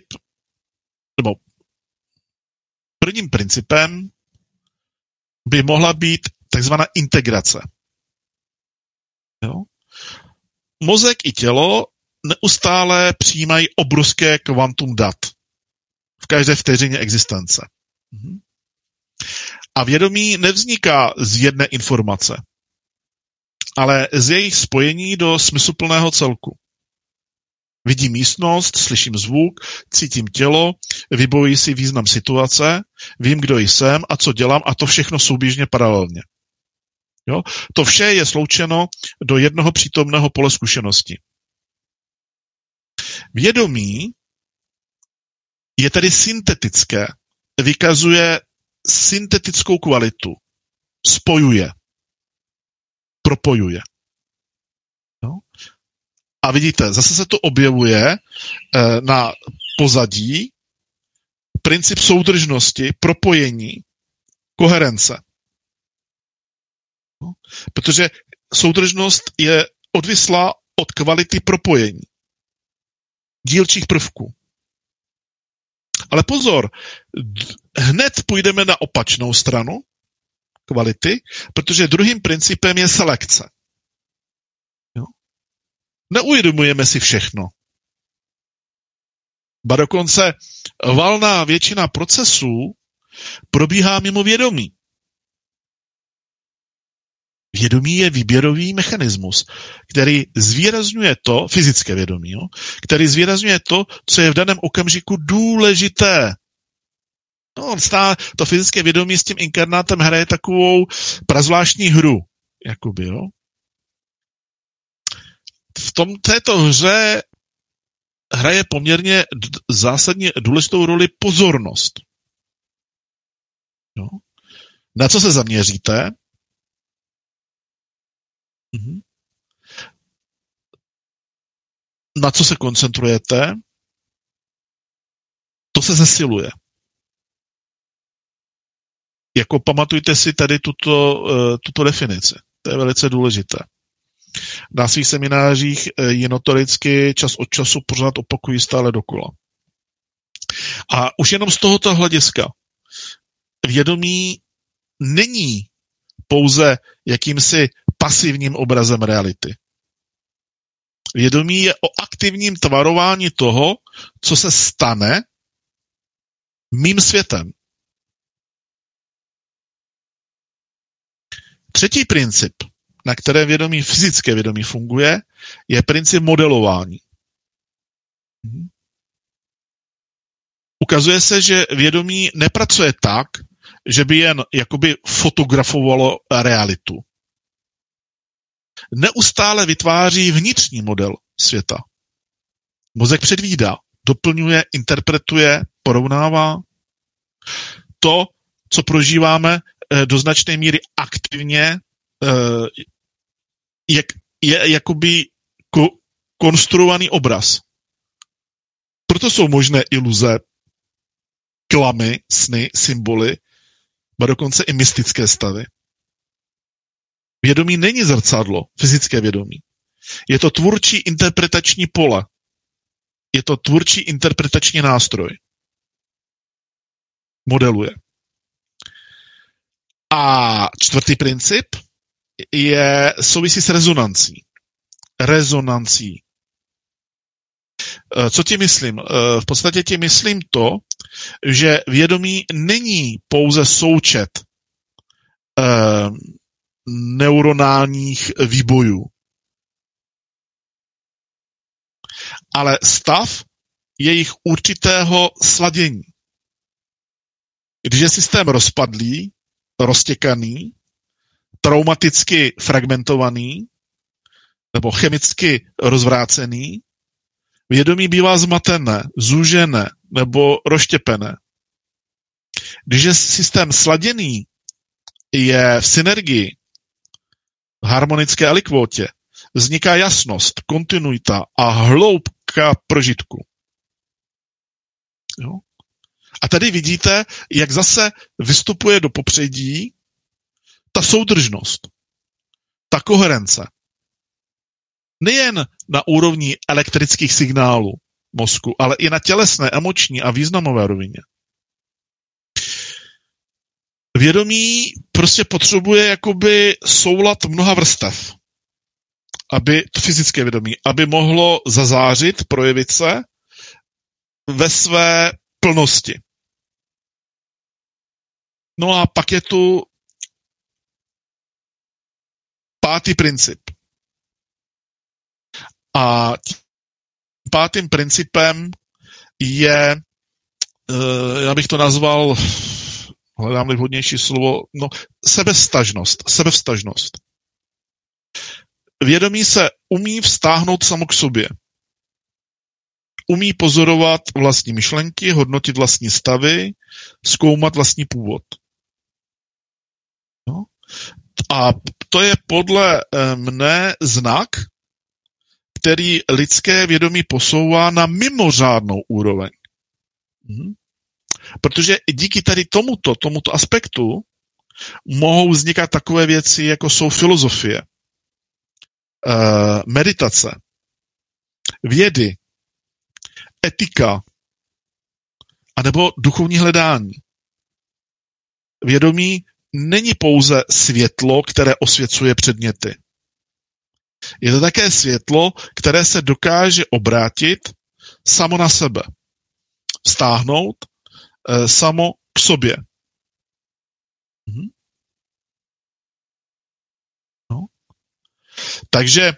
principem by mohla být takzvaná integrace. Jo? Mozek i tělo neustále přijímají obrovské kvantum dat v každé vteřině existence. A vědomí nevzniká z jedné informace, ale z jejich spojení do smysluplného celku. Vidím místnost, slyším zvuk, cítím tělo, vybojuji si význam situace, vím, kdo jsem a co dělám, a to všechno souběžně paralelně. Jo? To vše je sloučeno do jednoho přítomného pole zkušenosti. Vědomí je tedy syntetické, vykazuje syntetickou kvalitu, spojuje, propojuje. Jo? A vidíte, zase se to objevuje na pozadí princip soudržnosti, propojení, koherence. No, protože soudržnost je odvislá od kvality propojení dílčích prvků. Ale pozor, hned půjdeme na opačnou stranu kvality, protože druhým principem je selekce. Jo? Neuvědomujeme si všechno. Ba dokonce valná většina procesů probíhá mimo vědomí. Vědomí je výběrový mechanismus, který zvýrazňuje to, fyzické vědomí, jo, který zvýrazňuje to, co je v daném okamžiku důležité. No, to fyzické vědomí s tím inkarnátem hraje takovou prazvláštní hru. Jakoby, jo. V této hře hraje poměrně zásadně důležitou roli pozornost. Jo. Na co se zaměříte? Na co se koncentrujete, to se zesiluje. Jako pamatujte si tady tuto definici. To je velice důležité. Na svých seminářích ji notoricky čas od času pořád opakují stále dokola. A už jenom z tohoto hlediska vědomí není pouze jakýmsi pasivním obrazem reality. Vědomí je o aktivním tvarování toho, co se stane mým světem. Třetí princip, na které fyzické vědomí funguje, je princip modelování. Ukazuje se, že vědomí nepracuje tak, že by jen jakoby fotografovalo realitu. Neustále vytváří vnitřní model světa. Mozek předvídá, doplňuje, interpretuje, porovnává. To, co prožíváme do značné míry aktivně, je jakoby konstruovaný obraz. Proto jsou možné iluze, klamy, sny, symboly, a dokonce i mystické stavy. Vědomí není zrcadlo, fyzické vědomí. Je to tvůrčí interpretační pole. Je to tvůrčí interpretační nástroj. Modeluje. A čtvrtý princip souvisí s rezonancí. Co tím myslím? V podstatě tím myslím to, že vědomí není pouze součet neuronálních výbojů, ale stav jejich určitého sladění. Když je systém rozpadlý, roztěkaný, traumaticky fragmentovaný nebo chemicky rozvrácený, vědomí bývá zmatené, zúžené nebo rozštěpené. Když je systém sladěný, je v synergii, v harmonické alikvótě, vzniká jasnost, kontinuita a hloubka prožitku. Jo? A tady vidíte, jak zase vystupuje do popředí ta soudržnost, ta koherence. Nejen na úrovni elektrických signálů mozku, ale i na tělesné, emoční a významové rovině. Vědomí prostě potřebuje jakoby soulad mnoha vrstev, aby to fyzické vědomí, aby mohlo zazářit, projevit se ve své plnosti. No a pak je tu pátý princip. A pátým principem je, já bych to nazval, hledám-li vhodnější slovo, sebevztažnost. Vědomí se umí vztáhnout samo k sobě. Umí pozorovat vlastní myšlenky, hodnotit vlastní stavy, zkoumat vlastní původ. No. A to je podle mne znak, který lidské vědomí posouvá na mimořádnou úroveň. Protože díky tady tomuto aspektu mohou vznikat takové věci, jako jsou filozofie, meditace, vědy, etika, anebo duchovní hledání. Vědomí není pouze světlo, které osvěcuje předměty. Je to také světlo, které se dokáže obrátit samo na sebe. Vztáhnout samo k sobě. No. Takže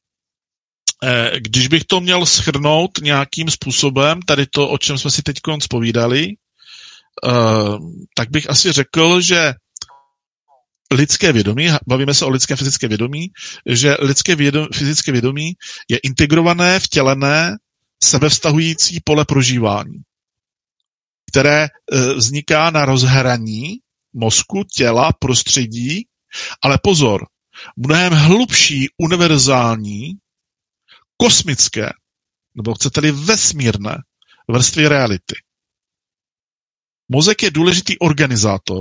když bych to měl shrnout nějakým způsobem, tady to, o čem jsme si teď zpovídali, tak bych asi řekl, že lidské vědomí, bavíme se o lidském fyzickém vědomí, že fyzické vědomí je integrované, vtělené, sebevztahující pole prožívání, které vzniká na rozhraní mozku, těla, prostředí, ale pozor, mnohem hlubší, univerzální, kosmické, nebo chcete-li vesmírné vrstvy reality. Mozek je důležitý organizátor,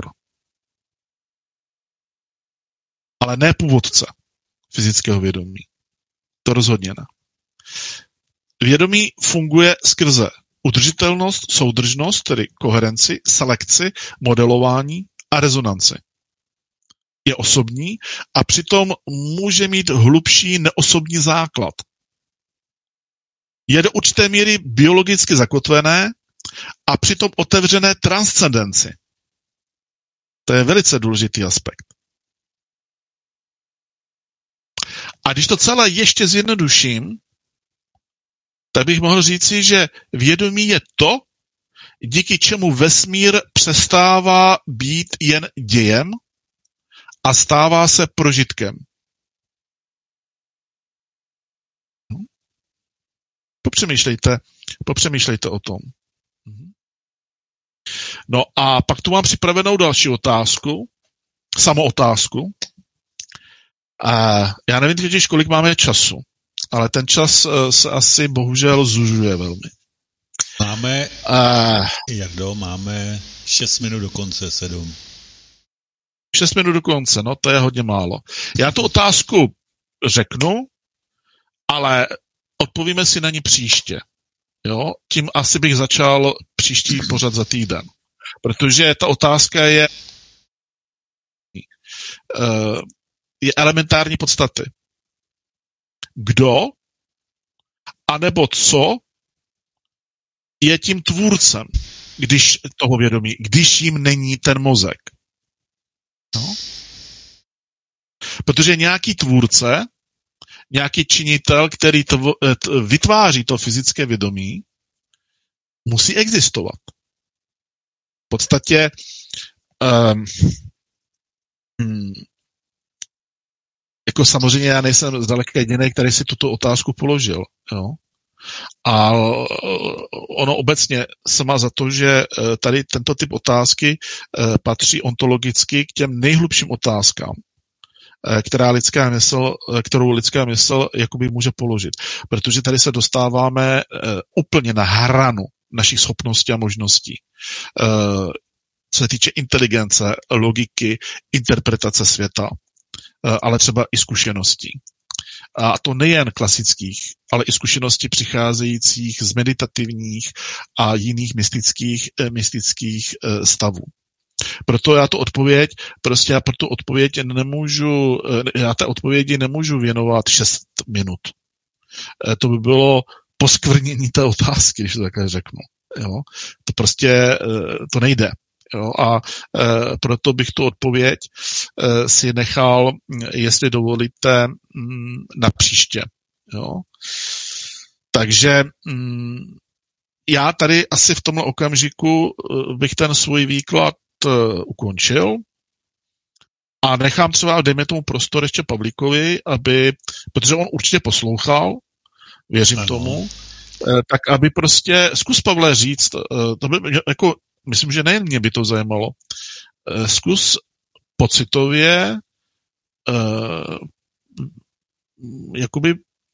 ale ne původce fyzického vědomí. To rozhodně ne. Vědomí funguje skrze udržitelnost, soudržnost, tedy koherenci, selekci, modelování a rezonanci. Je osobní a přitom může mít hlubší neosobní základ. Je do určité míry biologicky zakotvené a přitom otevřené transcendenci. To je velice důležitý aspekt. A když to celé ještě zjednoduším, tak bych mohl říci, že vědomí je to, díky čemu vesmír přestává být jen dějem a stává se prožitkem. Popřemýšlejte o tom. No a pak tu mám připravenou další otázku, samootázku. Já nevím totiž, kolik máme času, ale ten čas se asi bohužel zužuje velmi. Máme 6 minut do konce, 7. 6 minut do konce, no to je hodně málo. Já tu otázku řeknu, ale odpovíme si na ní příště. Jo? Tím asi bych začal příští pořad za týden. Protože ta otázka je elementární podstaty. Kdo anebo co je tím tvůrcem, když toho vědomí, když jim není ten mozek. No? Protože nějaký tvůrce, nějaký činitel, který vytváří to fyzické vědomí, musí existovat. V podstatě jako samozřejmě já nejsem zdaleka jediný, který si tuto otázku položil. Jo? A ono obecně se má za to, že tady tento typ otázky patří ontologicky k těm nejhlubším otázkám, kterou lidská mysl jakoby může položit. Protože tady se dostáváme úplně na hranu našich schopností a možností. Co se týče inteligence, logiky, interpretace světa, ale třeba i zkušeností. A to nejen klasických, ale i zkušeností přicházejících z meditativních a jiných mystických stavů. Proto já tu odpověď, já té odpovědi nemůžu věnovat 6 minut. To by bylo poskvrnění té otázky, když to takhle řeknu. Jo? To prostě to nejde. Jo? A proto bych tu odpověď si nechal, jestli dovolíte, na příště. Jo? Takže já tady asi v tomhle okamžiku bych ten svůj výklad ukončil a nechám třeba, dejme tomu prostor ještě Pavlíkovi, protože on určitě poslouchal, věřím tomu, tak aby prostě, zkus Pavle říct, to by, jako, myslím, že nejen mě by to zajímalo, zkus pocitově jakoby,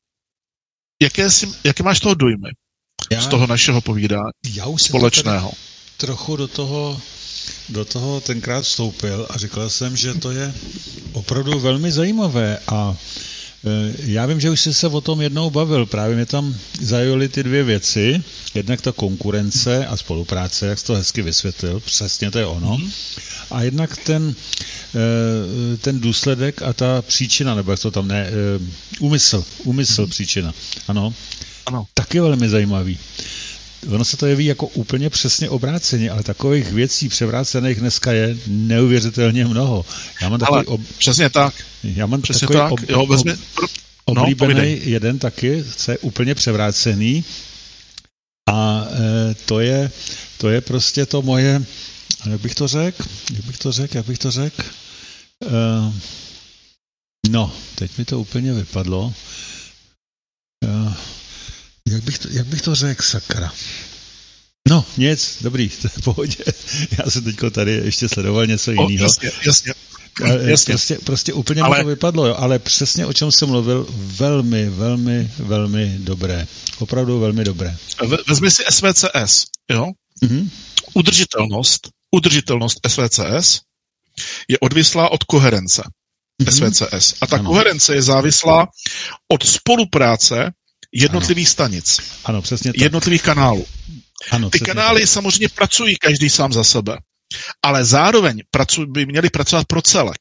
jaké máš toho dojmy z toho našeho povídání společného? Trochu do toho tenkrát vstoupil a říkal jsem, že to je opravdu velmi zajímavé a já vím, že už jsi se o tom jednou bavil, právě mě tam zajímaly ty dvě věci, jednak ta konkurence a spolupráce, jak jsi to hezky vysvětlil, přesně to je ono, a jednak ten důsledek a ta příčina, nebo jak to tam úmysl příčina, ano, taky velmi zajímavý. Ono se to jeví jako úplně přesně obráceně, ale takových věcí převrácených dneska je neuvěřitelně mnoho. Já mám takový přesně tak. Já mám přesně takový tak. oblíbený jeden taky, co je úplně převrácený a to je prostě to moje, jak bych to řekl? No, teď mi to úplně vypadlo. Jak bych to řekl, sakra? No, nic, dobrý, to je v pohodě. Já jsem teďko tady ještě sledoval něco jiného. Jasně. Prostě úplně mi to vypadlo, jo, ale přesně o čem jsem mluvil, velmi, velmi, velmi dobré. Opravdu velmi dobré. Vezmi si SVCS, jo? Mm-hmm. Udržitelnost SVCS je odvislá od koherence SVCS. A ta koherence je závislá od spolupráce jednotlivých stanic. Ano, přesně tak. Jednotlivých kanálů. Ano, ty kanály tak samozřejmě pracují každý sám za sebe, ale zároveň by měli pracovat pro celek.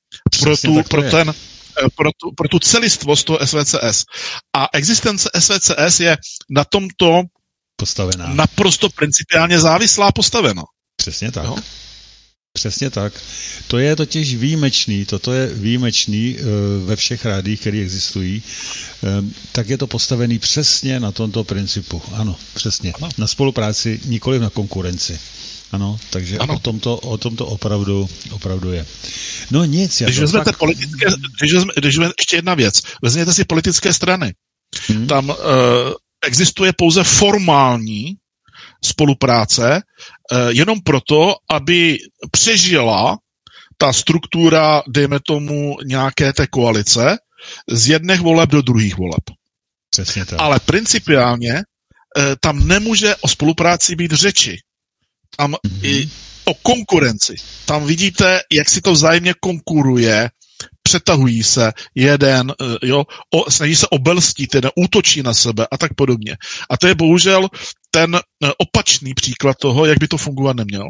Pro tu celistvost toho SVCS. A existence SVCS je na tomto postavená. Naprosto principiálně závislá postavena. Přesně tak. No? Přesně tak. To je totiž výjimečný, toto je výjimečný ve všech rádiích, které existují, tak je to postavený přesně na tomto principu. Ano, přesně. Ano. Na spolupráci, nikoli na konkurenci. Ano, takže ano. O tomto opravdu je. No nic. Když vezmete ještě jedna věc. Vezměte si politické strany. Tam existuje pouze formální spolupráce, jenom proto, aby přežila ta struktura, dejme tomu, nějaké té koalice z jedných voleb do druhých voleb. Přesně tak. Ale principiálně tam nemůže o spolupráci být řeči. Tam i o konkurenci. Tam vidíte, jak si to vzájemně konkuruje, přetahují se jeden, snaží se obelstít, jeden útočí na sebe a tak podobně. A to je bohužel ten opačný příklad toho, jak by to fungovat nemělo.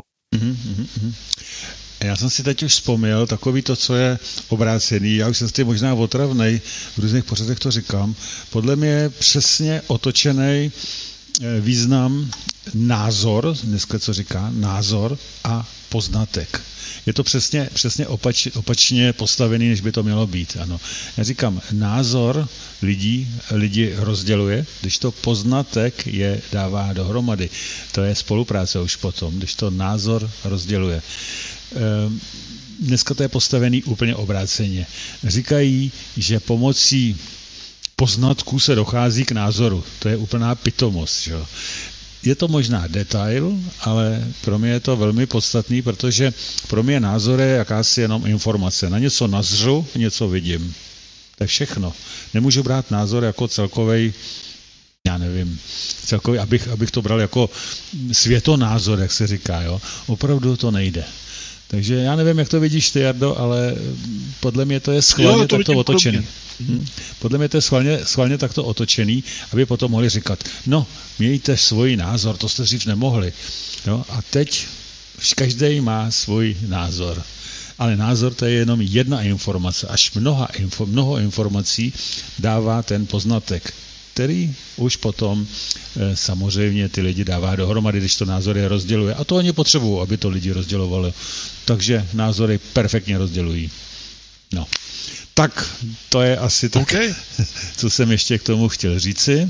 Já jsem si teď už vzpomněl takový to, co je obrácený, já už jsem si možná otravnej, v různých pořadech to říkám, podle mě je přesně otočený význam názor, dneska co říká, názor a poznatek. Je to přesně opačně postavený, než by to mělo být. Ano. Já říkám, názor lidi rozděluje, když to poznatek je dává dohromady. To je spolupráce už potom, když to názor rozděluje. Dneska to je postavený úplně obráceně. Říkají, že pomocí poznatků se dochází k názoru. To je úplná pitomost. Že? Je to možná detail, ale pro mě je to velmi podstatný, protože pro mě názor je jakási jenom informace. Na něco nazřu, něco vidím. To je všechno. Nemůžu brát názor jako celkovej, já nevím, celkovej, abych to bral jako světonázor, jak se říká. Jo? Opravdu to nejde. Takže já nevím, jak to vidíš ty, Jardo, ale podle mě to je schválně takto otočený. Podle mě to je schválně takto otočený, aby potom mohli říkat, no, mějte svůj názor, to jste dřív nemohli. Jo? A teď každý má svůj názor. Ale názor to je jenom jedna informace, až mnoho informací dává ten poznatek, který už potom samozřejmě ty lidi dává dohromady, když to názory rozděluje. A to oni potřebují, aby to lidi rozdělovali. Takže názory perfektně rozdělují. No. Tak to je asi tak, okay. Co jsem ještě k tomu chtěl říci.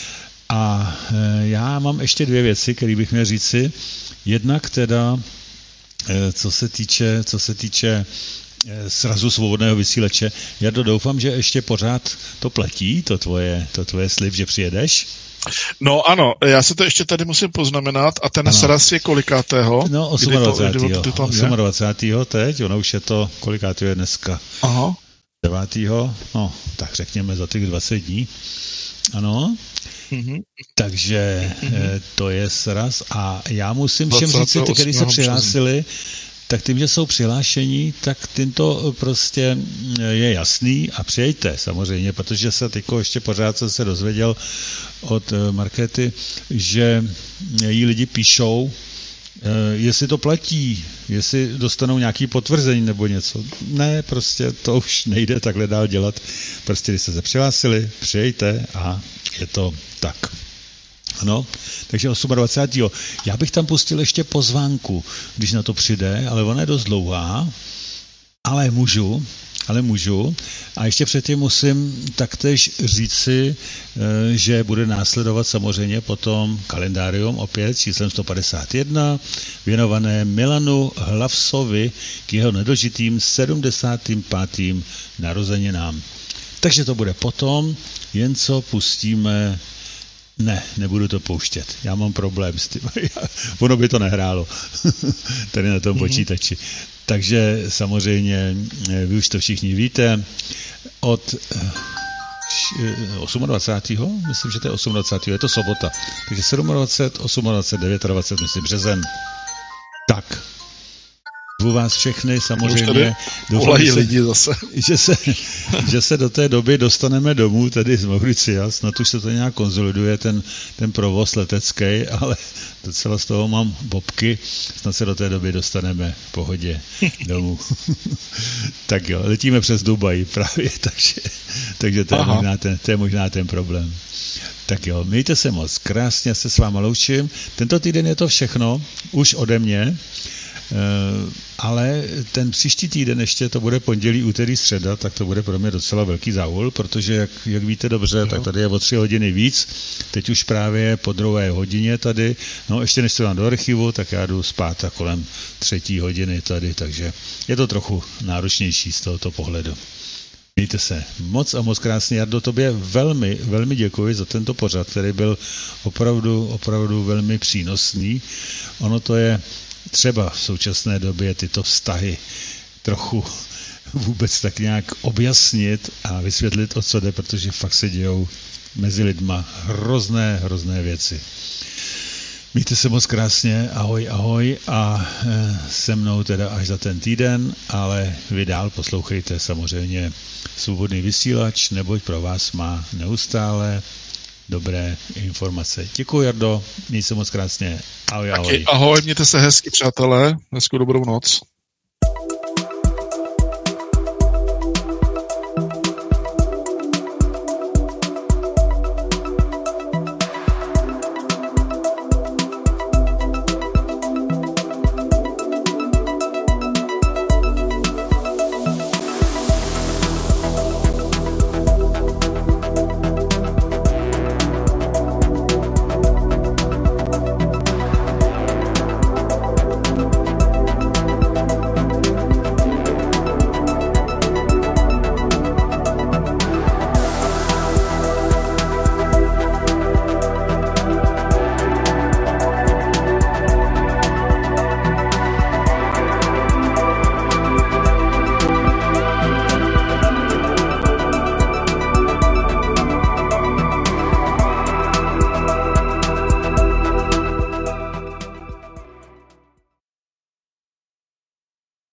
A já mám ještě dvě věci, které bych měl říci. Jednak teda, co se týče srazu svobodného vysílače. Já doufám, že ještě pořád to platí, to tvoje slib, že přijedeš. No ano, já se to ještě tady musím poznamenat a ten sraz je kolikátého? No 28. teď, ono už je to, kolikátého je dneska? Aha. 9. No, tak řekněme za těch 20 dní. Ano. Takže to je sraz a já musím všem říct, ty, kteří se přihlásili, tak tím, že jsou přihlášení, tak tím to prostě je jasný a přijďte samozřejmě, protože se teďko ještě pořád jsem se dozvěděl od Markéty, že jí lidi píšou, jestli to platí, jestli dostanou nějaký potvrzení nebo něco. Ne, prostě to už nejde takhle dál dělat. Prostě když jste se přihlásili, přijďte a je to tak. Ano, takže 28. Já bych tam pustil ještě pozvánku, když na to přijde, ale ona je dost dlouhá, ale můžu. A ještě předtím musím taktéž říci, že bude následovat samozřejmě potom kalendárium opět číslem 151, věnované Milanu Hlavsovi k jeho nedožitým 75. narozeninám. Takže to bude potom, jen co pustíme. Ne, nebudu to pouštět. Já mám problém s tím. Ono by to nehrálo tady na tom počítači. Takže samozřejmě, vy už to všichni víte, od 28. Myslím, že to je 28. Je to sobota. Takže 27, 28, 29, myslím, březen. Tak. U vás všechny samozřejmě doufám, že se do té doby dostaneme domů, tedy z Mauricia, snad už se to nějak konsoliduje, ten provoz letecký, ale docela z toho mám bobky, snad se do té doby dostaneme v pohodě domů. Tak jo, letíme přes Dubaj právě, takže to je možná ten problém. Tak jo, mějte se moc krásně, já se s váma loučím. Tento týden je to všechno, už ode mě, ale ten příští týden ještě to bude pondělí, úterý, středa, tak to bude pro mě docela velký záhul, protože jak víte dobře, tak tady je o 3 hodiny víc, teď už právě po 2. hodině tady, no ještě než se dám do archivu, tak já jdu spát a kolem 3. hodiny tady, takže je to trochu náročnější z tohoto pohledu. Mějte se moc a moc krásně. Jardo, tobě velmi, velmi děkuji za tento pořad, který byl opravdu velmi přínosný. Ono to je třeba v současné době tyto vztahy trochu vůbec tak nějak objasnit a vysvětlit, o co jde, protože fakt se dějou mezi lidma hrozné věci. Mějte se moc krásně, ahoj a se mnou teda až za ten týden, ale vy dál poslouchejte samozřejmě Svobodný vysílač, neboť pro vás má neustále dobré informace. Děkuji, Jardo, mějte se moc krásně, ahoj. Ahoj, mějte se hezky, přátelé, hezkou dobrou noc.